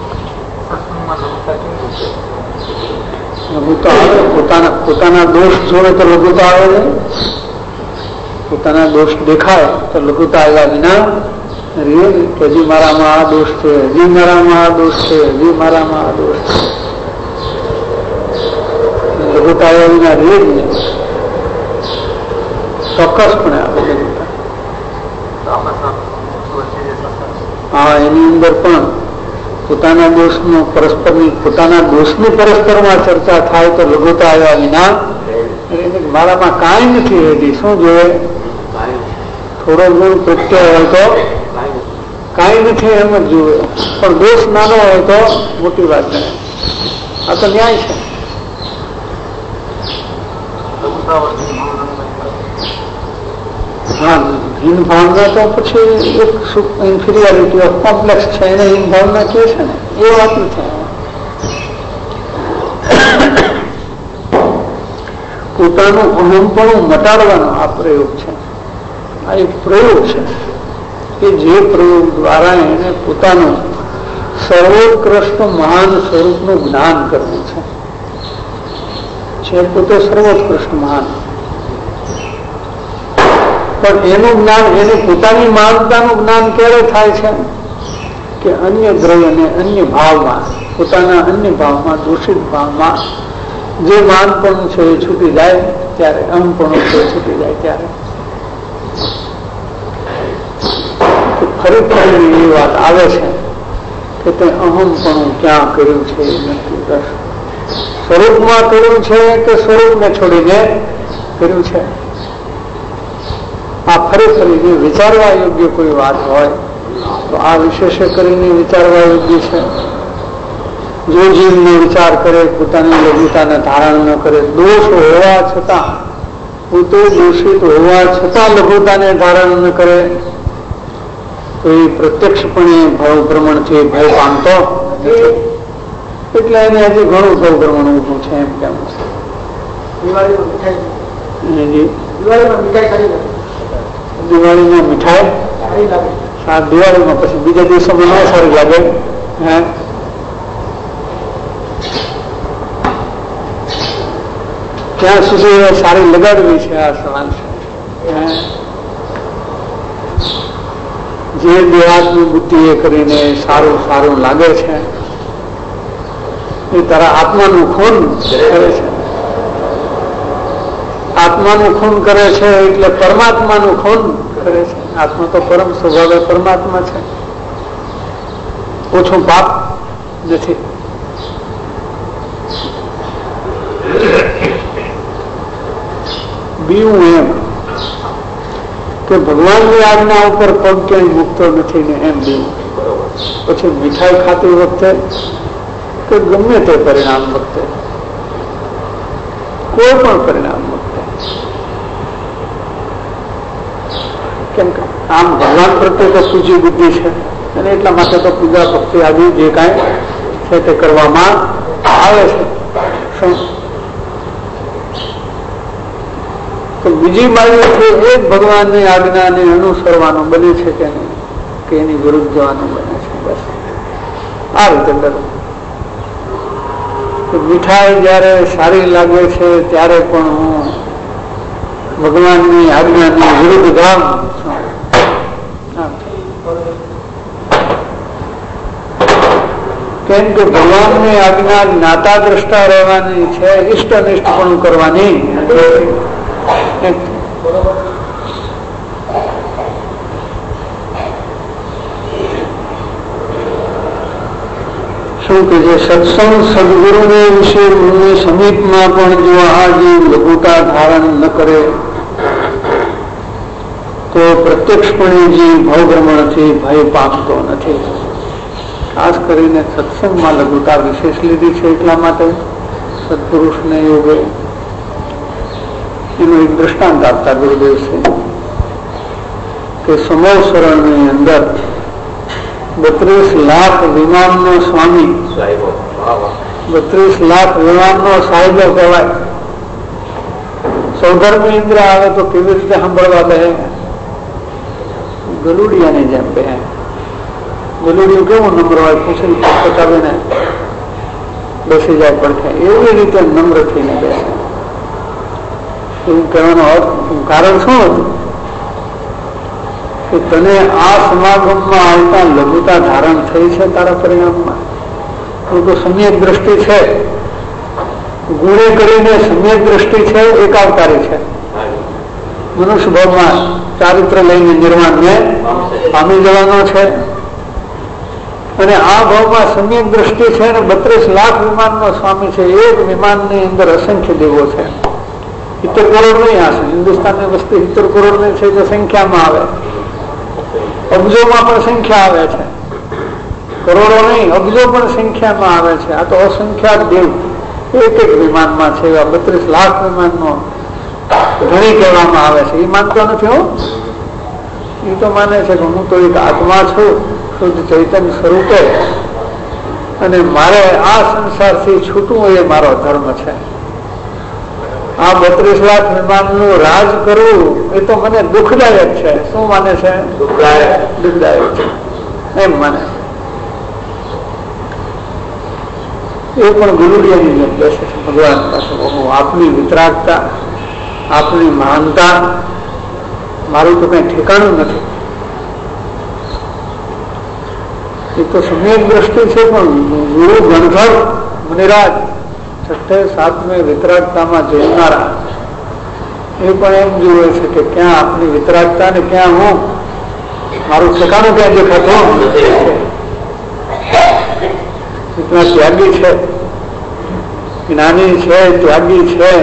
લઘુતા આવે, પોતાના દોષ જોડે તો લઘુતા આવે ને, પોતાના દોષ દેખાય તો લઘુતા આવ્યા વિના રીએ કે હજી મારામાં આ દોષ છે, હજી મારામાં આ દોષ છે, હજી મારામાં આ દોષ છે. લઘુતા આવ્યા વિના રીએ જ નહીં. ચોક્કસપણે આવે લઘુતા. હા, એની અંદર પણ પોતાના દોષનો પરસ્પરની, પોતાના દોષની પરસ્પરમાં ચર્ચા થાય તો લઘુતા આવ્યા વિના મારામાં કાંઈ નથી. હજી શું જોવે? થોડો ગુણ પ્રત્યય હોય તો કાંઈ નથી એમ જ જોવે, પણ દોષ નાનો હોય તો મોટી વાત ગણે. આ તો ન્યાય છે. હા, હીન ભાવના તો પછી એક ઇન્ફિરિયોરિટી ઓફ કોમ્પ્લેક્સ છે, એને હીન ભાવના કહે છે ને, એ વાત નથી. પોતાનું અહમપણું મટાડવાનો આ પ્રયોગ છે. આ એક પ્રયોગ છે કે જે પ્રયોગ દ્વારા એને પોતાનું સર્વોત્કૃષ્ટ મહાન સ્વરૂપનું જ્ઞાન કરવું છે. પોતે સર્વોત્કૃષ્ટ મહાન, પણ એનું જ્ઞાન, એની પોતાની મહાનતાનું જ્ઞાન ક્યારે થાય છે કે અન્ય દ્રવ્યને અન્ય ભાવમાં, પોતાના અન્ય ભાવમાં, દૂષિત ભાવમાં જે માનપણું છે એ છૂટી જાય ત્યારે, અહમપણું છે એ છૂટી જાય ત્યારે. ફરી ફરી એ વાત આવે છે કે તે અહમપણું ક્યાં કર્યું છે એ નક્કી કરશે. સ્વરૂપમાં કર્યું છે કે સ્વરૂપને છોડીને કર્યું છે? આ ફરી ફરીને વિચારવા યોગ્ય કોઈ વાત હોય તો આ વિશેષે કરીને વિચારવા યોગ્ય છે. જો જીવનો વિચાર કરે, પોતાની લઘુતાને ધારણ ન કરે, દોષ હોવા છતાં, પોતે દોષિત હોવા છતાં લઘુતાને ધારણ ન કરે, તો એ પ્રત્યક્ષપણે ભવભ્રમણથી ભય પામતો એટલે એને હજી ઘણું ભવભ્રમણ ઊભું છે એમ કેમ છે. દિવાળીમાં મીઠાઈ દિવાળીમાં પછી બીજા દિવસોમાં ન સારી લાગે. ત્યાં સુધી સારી લગાડવી છે આ સવાલ છે. જે દેહાતની બુદ્ધિ એ કરીને સારું સારું લાગે છે એ તારા આત્માનું ખૂન કરે છે. આત્માનું ખૂન કરે છે એટલે પરમાત્માનું ખૂન કરે છે. આત્મા તો પરમ સ્વભાવે પરમાત્મા છે, ઓછું પાપ નથી. બીજું એમ કે ભગવાનની આજ્ઞા ઉપર પગ ક્યાંય મૂકતો નથી ને એમ બીજું. પછી મીઠાઈ ખાતી વખતે કે ગમે તે પરિણામ વખતે, કોઈ પણ પરિણામ વખતે, કેમ કે આમ ભગવાન પ્રત્યે તો પૂજી બુદ્ધિ છે અને એટલા માટે તો પૂજા ભક્તિ આદિ જે કાંઈ છે તે કરવામાં આવે છે. તો બીજી બાજુથી એ જ ભગવાનની આજ્ઞાને અનુસરવાનું બને છે કે નહીં, કે એની વિરુદ્ધ જવાનું બને છે. બસ આ રીતે ડરવું. મીઠાઈ જયારે સારી લાગે છે ત્યારે પણ હું ભગવાનની આજ્ઞાની વિરુદ્ધ જાઉં કેમ કે ભગવાનની આજ્ઞા જ્ઞાતા દ્રષ્ટા રહેવાની છે, ઇષ્ટ અનિષ્ટ પણ કરવાની. શું કે છે સત્સંગ સદગુરુને વિશે સમીપમાં પણ જો આ જીવ લઘુતા ધારણ ન કરે તો પ્રત્યક્ષપણે જીવ ભવભ્રમણથી ભય પામતો નથી. ખાસ કરીને સત્સંગમાં લઘુતા વિશેષ લીધી છે એટલા માટે સત્પુરુષને યોગે એનું એક દ્રષ્ટાંત આપતા ગુરુદેવ છે કે સમોસરણની અંદર 32 લાખ વિમાનનો સ્વામી, 32 લાખ વિમાનનો સાહેબો કહેવાય. સૌધર્મી ઇન્દ્ર આવે તો કેવી રીતે સાંભળવા બે? ગલુડિયાની જેમ બે. ગલુડિયું કેવું નમ્ર હોય, પૂછીને પતાવીને બેસી જાય પડખે, એવી રીતે નમ્ર થઈને બેસે. એવું કહેવાનો અર્થ કારણ શું હતું કે તને આ સમાગમમાં આવતા લઘુતા ધારણ થઈ છે તારા પરિણામમાં. તું તો સમ્યક દ્રષ્ટિ છે, ગુણે કરીને સમ્યક દ્રષ્ટિ છે, એકાવતારી છે. મનુષ્ય ભાવમાં ચારિત્ર લઈને નિર્વાણને પામી જવાનો છે અને આ ભાવમાં સમ્યક દ્રષ્ટિ છે અને 32 લાખ વિમાનનો સ્વામી છે. એક વિમાનની અંદર અસંખ્ય દેવો છે. 70 કરોડ નહીં હશે, હિન્દુસ્તાનની વસ્તી 70 કરોડની છે જે સંખ્યામાં આવે, અબજોમાં પણ સંખ્યા આવે છે, કરોડો નહીં અબજો પણ સંખ્યામાં આવે છે. આ તો અસંખ્યાત દેવ એક એક વિમાનમાં છે. એવા 32 લાખ વિમાનનો ધણી કહેવામાં આવે છે. એ માનતો નથી હો, એ તો માને છે કે હું તો એક આત્મા છું, શુદ્ધ ચૈતન્ય સ્વરૂપે, અને મારે આ સંસારથી છૂટવું એ મારો ધર્મ છે. આ 32 લાખ વિમાનનું રાજ કરવું એ તો મને દુઃખદાયક છે. શું માને છે? દુઃખદાયક છે એમ માને. એ પણ ગુરુડિયાની જેમ બેસે છે ભગવાન પાસે. આપની વિતરાગતા, આપની મહાનતા, મારું તો કઈ ઠેકાણું નથી. એ તો સમ્યક દ્રષ્ટિ છે, પણ ગુરુ ગણધર મુનિરાજ 6ઠે 7મે વિતરાગતામાં જોનારા એ પણ એમ જુએ છે કે ક્યાં આપની વિતરાગતા ને ક્યાં હું, મારું ઠેકાણું ક્યાં દેખાતું. એટલા ત્યાગી છે, જ્ઞાની છે, ત્યાગી છે,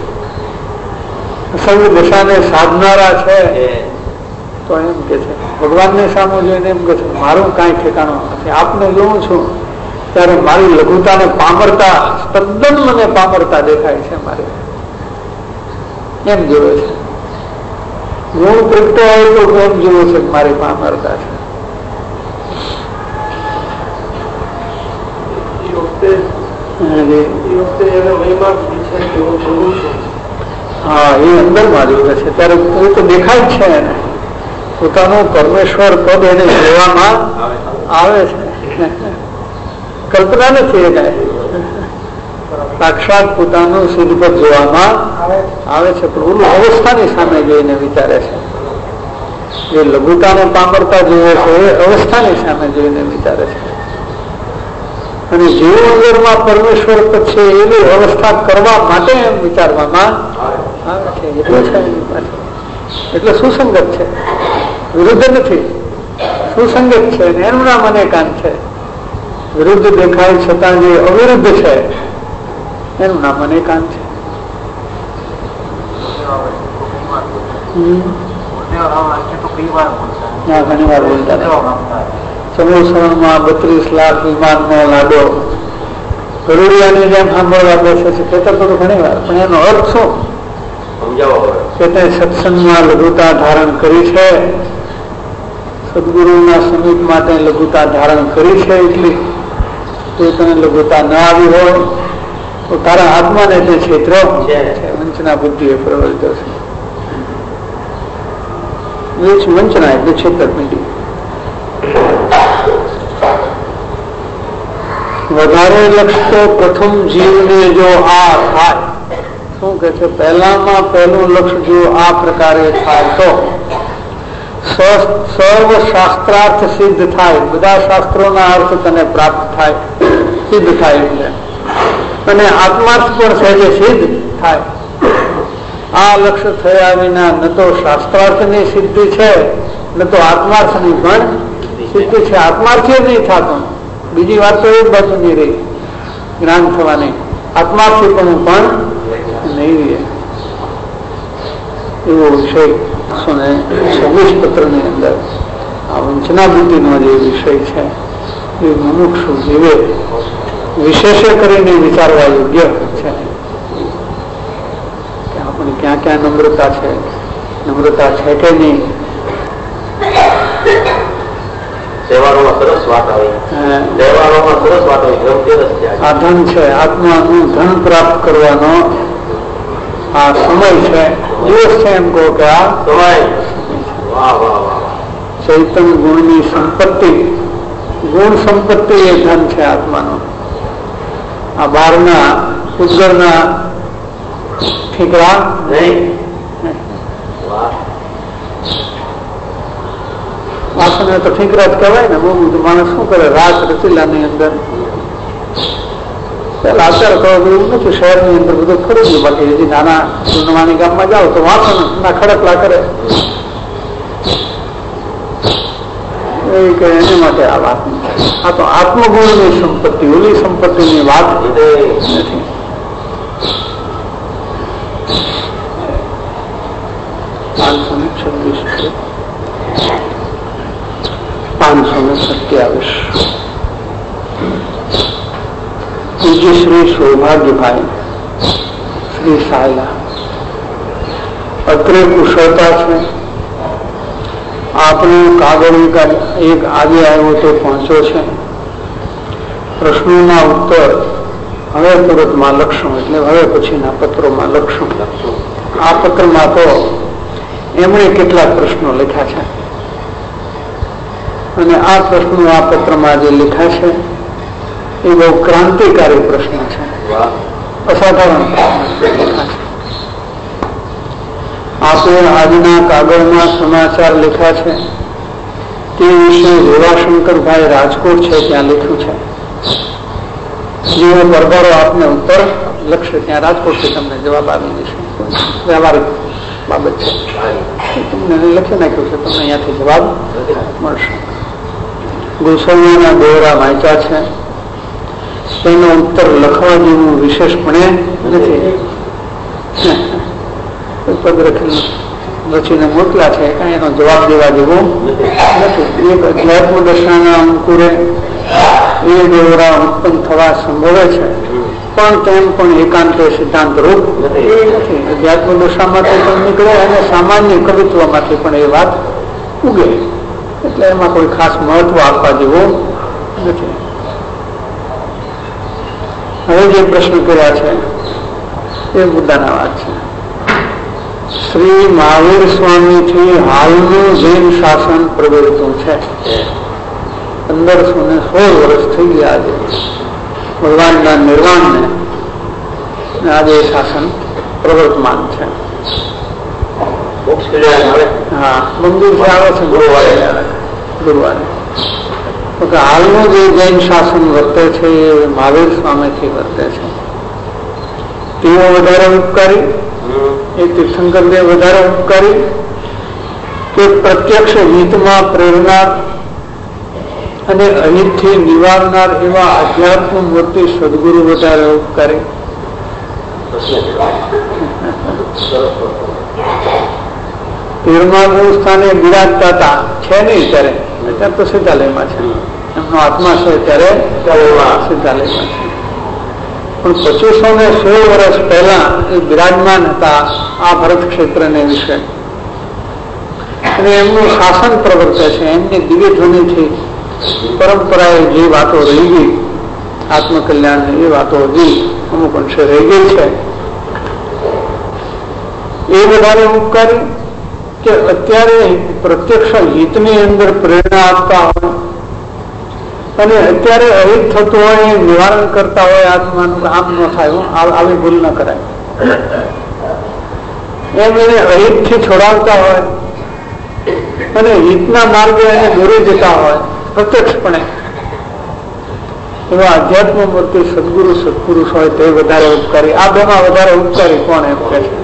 અસલ દશાને સાધનારા છે. તો એમ કે છે ભગવાનને સામે જોઈને એમ કે છે મારું કઈ ઠેકાણું નથી. આપને જોઉં છું ત્યારે મારી લઘુતાને પામરતા, તદ્દન મને પામરતા દેખાય છે મારી. એમ જોવે છે ગુણ પ્રગટો હોય તો એમ જોવે છે મારી પામરતા છે. હા, એ અંદર માં જોવે છે ત્યારે એ તો દેખાય જ છે એને. પોતાનું પરમેશ્વર પદ એને જોવામાં આવે છે, કલ્પના નથી. એ કઈ સાક્ષાત પોતાનું સિદ્ધ પદ જોવામાં આવે છે, પણ ઓલું અવસ્થાની સામે જોઈને વિચારે છે. જે લઘુતાને પામરતા જોવે છે એ અવસ્થાની સામે જોઈને વિચારે છે. અને જેવું અંદરમાં પરમેશ્વર પદ છે એવી અવસ્થા કરવા માટે એમ વિચારવામાં આવે છે. એટલે છે એટલે સુસંગત છે, વિરુદ્ધ નથી, સુસંગત છે. એનું નામ અનેકાંત છે. વિરુદ્ધ દેખાય છતાં જે અવિરુદ્ધ છે એનું નામ અનેકાંત છે. ઘણી વાર બોલતા સમોસરણમાં 32 લાખ વિમાનનો લાડો ગરુડિયાની જેમ સાંભળવા બેસે છે. કહેતા તો ઘણી વાર, પણ એનો અર્થ શું? કે તે સત્સંગમાં લઘુતા ધારણ કરી છે, સદગુરુના સમીપ માટે લઘુતા ધારણ કરી છે. એટલી તો તને લઘુતા ના આવી હોય તો તારા આત્માને તે ક્ષેત્ર વંચના બુદ્ધિ એ પ્રવર્ત્યો છે. વંચના એટલે છેતરપિંડી. વધારે લક્ષ તો પ્રથમ જીવને જો આ થાય, શું કે છે પહેલામાં પહેલું લક્ષ જો આ પ્રકારે થાય તો સર્વ શાસ્ત્રાર્થ સિદ્ધ થાય. બધા શાસ્ત્રોના અર્થ તને પ્રાપ્ત થાય. સિદ્ધ થાય છે. અને આત્માર્થ પણ સહેજે સિદ્ધ થાય. આ લક્ષ્ય થયા વિના ન તો શાસ્ત્રાર્થની સિદ્ધિ છે ન તો આત્માર્થની પણ સિદ્ધિ છે. આત્માર્થી નહીં થતો, બીજી વાત તો એક બાજુ નહીં રહી જ્ઞાન થવાની, આત્માર્થી પણ નહીં રહે. એવો વિષય 26 પત્રની અંદર આ વંચનાબુદ્ધિનો જે વિષય છે એ મુમુક્ષુ જીવે વિશેષે કરીને વિચારવા યોગ્ય છે કે આપણે ક્યાં ક્યાં નમ્રતા છે કે નહીં. આ ધન છે, આત્માનું ધન પ્રાપ્ત કરવાનો આ સમય છે, દિવસ છે. એમ કહો કે આ સમય ચૈતન્ય ગુણની સંપત્તિ, ગુણ સંપત્તિ એ ધન છે આત્માનો. આ બહારના ઉજ્જળના ઠીકરા નહીં. આપણને તો ઠીકરા જ કહેવાય ને. બહુ બધું માણસ શું કરે, રાત રચીલાની અંદર પેલા અત્યારે તો એવું નથી, શહેરની અંદર બધું ખરું ગયું. બાકી હજી નાના ચૂંટવાની ગામમાં જાઓ તો વાંચો ના ખડકલા કરે એને માટે આ વાત નથી. આ તો આત્મગુણની સંપત્તિ, ઓલી સંપત્તિની વાત નથી. 527 પૂજ્ય શ્રી સૌભાગ્યભાઈ શ્રી સાયલા અત્રે કુશળતા છે. આપણે કાગળ એક આજે આવ્યો તો પહોંચ્યો છે. પ્રશ્નોના ઉત્તર હવે તુરંતમાં લખશું, એટલે હવે પછીના પત્રોમાં લખશું. આ પત્રમાં તો એમણે કેટલાક પ્રશ્નો લખ્યા છે અને આ પ્રશ્નો આ પત્રમાં જે લખ્યા છે એ બહુ ક્રાંતિકારી પ્રશ્ન છે, અસાધારણ પ્રશ્ન લખ્યા છે. આપણે આજના કાગળમાં સમાચાર લખ્યા છે તે વિશે રેવાશંકરભાઈ રાજકોટ છે ત્યાં લખ્યું છે. જેવો બરબરો આપને ઉત્તર લખશે ત્યાં રાજકોટથી તમને જવાબ આવી જશે. વ્યવહારિક બાબત છે, તમને લખી નાખ્યું છે, તમને અહીંયાથી જવાબ મળશે. ગોસ્વામીના દોરા વાંચ્યા છે, તેનો ઉત્તર લખવા જેવું વિશેષપણે નથી. પદ રચીને મોકલા છે, કઈ એનો જવાબ દેવા જેવો નથી. એક અધ્યાત્મ દર્શનના અંકુરે એ દોરા ઉત્પન્ન થવા સંભવે છે, પણ તેમ પણ એકાંત સિદ્ધાંત રૂપ નથી. અધ્યાત્મ દશામાંથી પણ નીકળે અને સામાન્ય કવિત્વમાંથી પણ એ વાત ઉગે, એટલે એમાં કોઈ ખાસ મહત્વ આપવા જેવો નથી. હવે જે પ્રશ્ન કર્યા છે એ મુદ્દાના વાત છે. શ્રી મહાવીર સ્વામી થી હાલનું જૈન શાસન પ્રવર્તું છે. 1516 વર્ષ થઈ ગયા આજે ભગવાનના નિર્વાણને, આજે શાસન પ્રવર્તમાન છે. હા, મંદિર આવે છે ગુરુવારે. હાલનું જે જૈન શાસન વર્તે છે એ મહાવીર સ્વામીથી વર્તે છે. તેઓ વધારે ઉપકારી, એ તીર્થંકરદેવ વધારે ઉપકારી કે પ્રત્યક્ષ હિતમાં પ્રેરનાર અને અહિતથી નિવારનાર એવા અધ્યાત્મ મૂર્તિ સદગુરુ વધારે ઉપકારી? તીર્થમાં સ્થાને બિરાજતા હતા છે નહીં ત્યારે, અત્યારે તો સિદ્ધાલયમાં છે. એમનો આત્મા છે ત્યારે સિદ્ધાલયમાં છે. પણ 2516 વર્ષ પહેલા એ બિરાજમાન હતા આ ભરત ક્ષેત્રને વિશે, અને એમનું શાસન પ્રવર્તે છે. એમની દિવ્ય ધ્વનિથી પરંપરાએ જે વાતો રહી ગઈ આત્મકલ્યાણની, એ વાતો હજી અમુક અંશે રહી ગઈ છે. એ વધારે ઉપકારી કે અત્યારે પ્રત્યક્ષ હિતની અંદર પ્રેરણા આપતા હોય અને અત્યારે અહિત થતું હોય નિવારણ કરતા હોય આત્માનું, આમ ન થાય, આવી ભૂલ ન કરાય, એમ એને અહિત થી છોડાવતા હોય અને હિતના માર્ગે એને દોરી જતા હોય પ્રત્યક્ષપણે, એવા આધ્યાત્મ મૂર્તિ સદગુરુ સત્પુરુષ હોય તે વધારે ઉપકારી. આ બેમાં વધારે ઉપકારી કોણ એમ કે છે?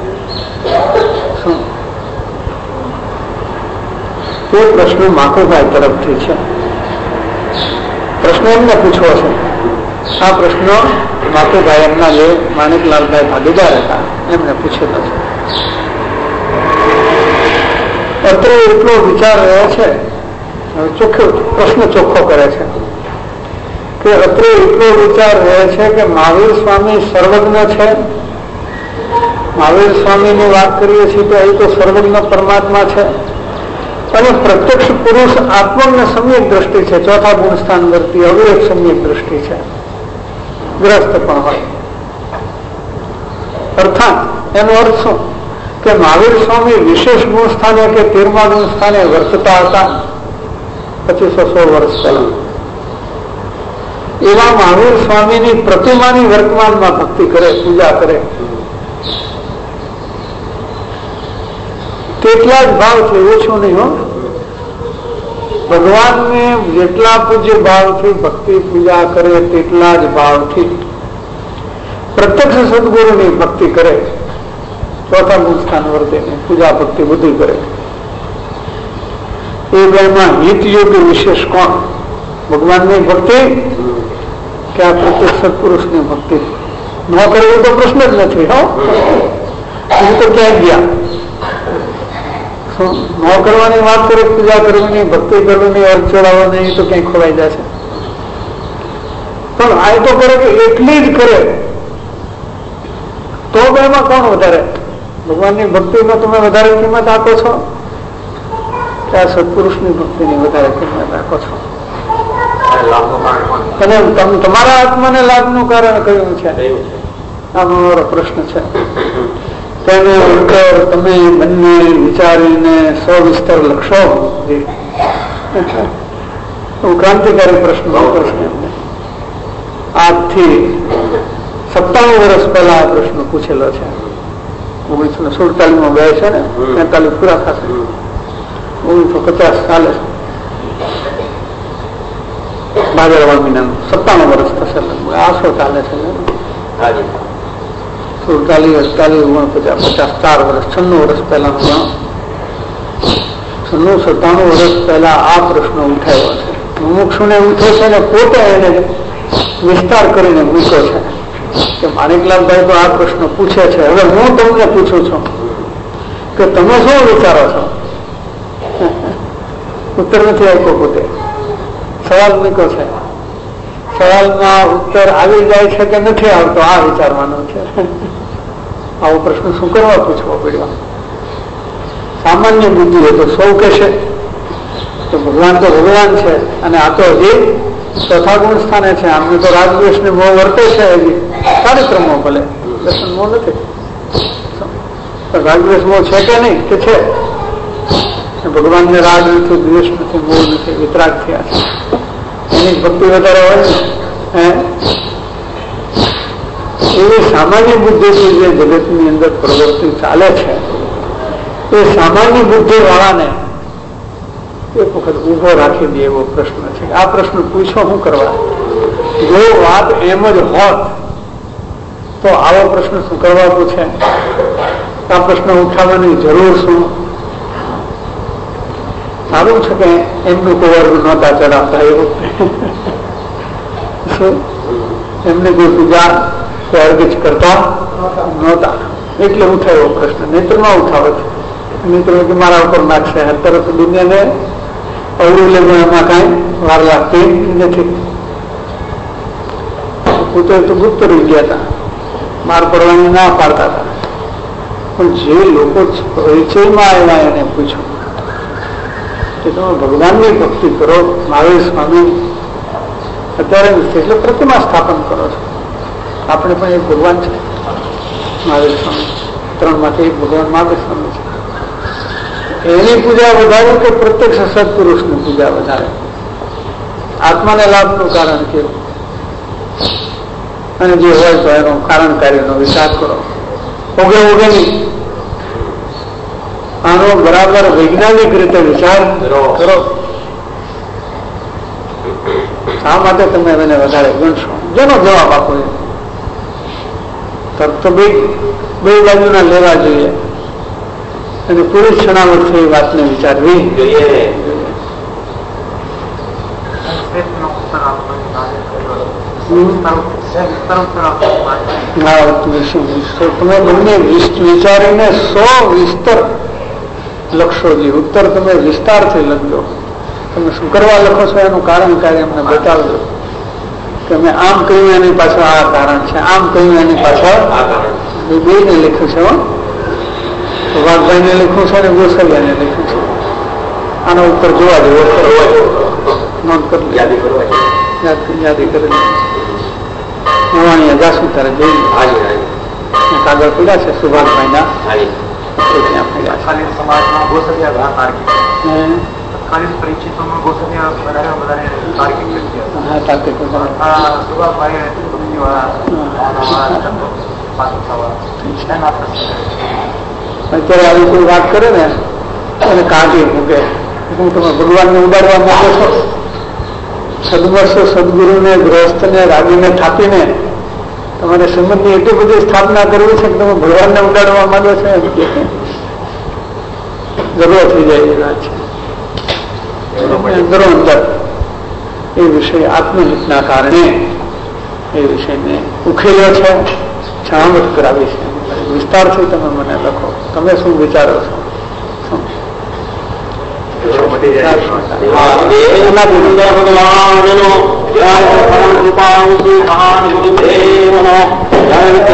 તે પ્રશ્ન માકુભાઈ તરફથી છે. પ્રશ્ન એમને પૂછવો છે. આ પ્રશ્ન માકુભાઈ એમના જે માણેકલાલભાઈ ભાગીદાર હતા એમને પૂછેલો છે. અત્રે એટલો વિચાર રહ્યો છે, પ્રશ્ન ચોખ્ખો કરે છે કે અત્રે એટલો વિચાર રહે છે કે મહાવીર સ્વામી સર્વજ્ઞ છે. મહાવીર સ્વામીની વાત કરીએ છીએ તો અહીં તો સર્વજ્ઞ પરમાત્મા છે અને પ્રત્યક્ષ પુરુષ આત્મને સમ્યક દ્રષ્ટિ છે. ચોથા ગુણ સ્થાન વર્તી અવિરત સમ્યક દ્રષ્ટિ છે. ગ્રસ્ત પણ હોય. અર્થાત એનો અર્થ શું કે મહાવીર સ્વામી વિશેષ ગુણ સ્થાને કે 13મા ગુણ સ્થાને વર્તતા હતા 2500 વર્ષ પહેલા. એવા મહાવીર સ્વામીની પ્રતિમાની વર્તમાનમાં ભક્તિ કરે, પૂજા કરે, તેટલા જ ભાવથી, ઓછું નહીં હો. ભગવાનને જેટલા પૂજ્ય ભાવથી ભક્તિ પૂજા કરે તેટલા જ ભાવથી પ્રત્યક્ષ સદગુરુની ભક્તિ કરે, ચોથા ગુણ સ્થાન વર્તે, પૂજા ભક્તિ બધી કરે. એ બેમાં હિત યોગ્ય વિશેષ કોણ? ભગવાનની ભક્તિ કે આ પ્રત્યક્ષ સત્પુરુષની ભક્તિ? ન કરવું તો પ્રશ્ન જ નથી. હું તો ક્યાં ગયા? ન કરવાની વાત કરે, પૂજા કરવાની, ભક્તિ કરવાની, અર્થ ચડાવવાની, એ તો ક્યાંય ખોવાઈ જાય છે. પણ આ તો કરે કે એટલી જ કરે તો એમાં કોણ વધારે? ભગવાનની ભક્તિમાં તમે વધારે કિંમત આપો છો કે આ સત્પુરુષની ભક્તિની વધારે કિંમત આપો છો? અને તમારા આત્માને લાભનું કારણ કયું છે? આ મારો પ્રશ્ન છે. તેનો ઉત્તર તમે બંને વિચારીને સવિસ્તર લખશો. ક્રાંતિકારી પ્રશ્ન આજથી 57 વર્ષ પહેલા આ પ્રશ્ન પૂછેલો છે. 1947 બે છે ને, 45 પૂરા થશે, 1950 ચાલે છે. ભાદરવા મહિનાનું 57 વર્ષ થશે. આસો ચાલે છે. 47, 48, 49, 50, 4 વર્ષ, 96 વર્ષ પહેલા, 96-97 વર્ષ પહેલા આ પ્રશ્ન ઉઠાવ્યો છે. મુમુક્ષુને ઉઠે છે ને પોતે એને વિસ્તાર કરીને મૂક્યો છે કે માણેકલાલભાઈ તો આ પ્રશ્ન પૂછે છે. હવે હું તમને પૂછું છું કે તમે શું વિચારો છો? ઉત્તર નથી આપ્યો. પોતે સવાલ મૂક્યો છે. સવાલમાં ઉત્તર આવી જાય છે કે નથી આવતો આ વિચારવાનો છે. આવો પ્રશ્ન શું કરવા પૂછવો પડ્યો? સામાન્ય બુદ્ધિ હોય તો સૌ કહેશે તો ભગવાન તો ભગવાન છે અને આ તો હજી ચોથા ગુણ સ્થાને છે. આમને તો રાગદ્વેષ ને મોહ વર્તે છે. હજી કાર્યક્રમો ભલે દર્શન મોહ નથી. રાગદ્વેષ મોહ છે કે નહીં? કે છે. ભગવાનને રાગ નથી, દ્વેષ નથી, મોહ નથી, વિતરાગ થયા છે. એની ભક્તિ વધારે હોય ને. એવી સામાન્ય બુદ્ધિથી જે જગતની અંદર પ્રવૃત્તિ ચાલે છે એ સામાન્ય બુદ્ધિ વાળાને એક વખત ઉભો રાખી દે એવો પ્રશ્ન છે. આ પ્રશ્ન પૂછો શું કરવા? જો વાત એમ જ હોત તો આવો પ્રશ્ન શું કરવા પૂછે? આ પ્રશ્ન ઉઠાવવાની જરૂર શું? સારું છે કે એમનું કોઈ વર્ગ નહોતા ચડાવતા એવું. એમને કોઈ પૂજા કોઈ અર્ગ જ કરતા નહોતા એટલે ઉઠાવ્યો પ્રશ્ન. નેત્રમાં ઉઠાવે છે. મિત્રો કે મારા ઉપર નાખશે. તરત દુનિયાને અવળું લેવું એમાં કઈ વાર લાગતી નથી. પોતે તો ગુપ્ત રહી ગયા હતા, બહાર પડવાની ના પાડતા હતા. પણ જે લોકો પરિચયમાં આવ્યા એને પૂછ્યું કે તમે ભગવાનની ભક્તિ કરો, મહાવીર સ્વામી અત્યારે એટલે પ્રતિમા સ્થાપન કરો છો. આપણે પણ એક ભગવાન છે મહાવીર સ્વામી, 3 માંથી એક ભગવાન મહાવીર સ્વામી છે. એની પૂજા વધારે કે પ્રત્યક્ષ સત્પુરુષની પૂજા વધારે? આત્માને લાભનું કારણ કેવું? અને જે હોય તો એનો કારણકારીનો વિચાર કરો. ઓગે નહીં. આનો બરાબર વૈજ્ઞાનિક રીતે વિચાર કરો. શા માટે તમે એને વધારે ગણશો? જેનો જવાબ આપો એ તરત તો બે બાજુના લેવા જોઈએ અને પૂરી ક્ષણાવટ એ વાતને વિચારવી જોઈએ. તમે બંને વિચારીને 100 વિસ્તર લખશો. જે ઉત્તર તમે વિસ્તારથી લખજો. તમે શું કરવા લખો છો એનું કારણ કાર્ય અમને બતાવજો કે અમે આમ કહ્યું એની પાછળ આ કારણ છે, આમ કહ્યું એની પાછળ આ કારણ. બેને લખ્યું છે, વાઘભાઈને લખ્યું છે અને ગોસલિયાને લખ્યું છે. આનો ઉત્તર જોવા જેવો નોંધ કરી યાદી કરી મોવાણીયા જાશું ત્યારે જોઈ કાગળ પીડા છે સુભાષભાઈના ત્યાં પીડા છે. સમાજમાં ગોસલિયા પરિચિતોમાં ગોસલિયા વધારે તાર્કિક વ્યક્તિ હતા. તાર્કિક સુભાષભાઈ અત્યારે આવી કોઈ વાત કરે ને અને કાઢી મૂકે. હું તમે ભગવાનને ઉડાડવા માંગો છો? સદવર્ષો સદગુરુને ગૃહસ્થને રાગીને થાપીને તમારે સંબંધની એટલી બધી સ્થાપના કરવી છે કે તમે ભગવાનને ઉડાડવા માંગો છો એમ કે જરૂર થઈ જાય એ વાત છે. અંદરો અંદર એ વિષય આત્મહિતના કારણે એ વિષયને ઉખેલ્યો છે, છામટ કરાવી છે. વિસ્તારથી તમે મને લખો તમે શું વિચારો છો. ભગવાન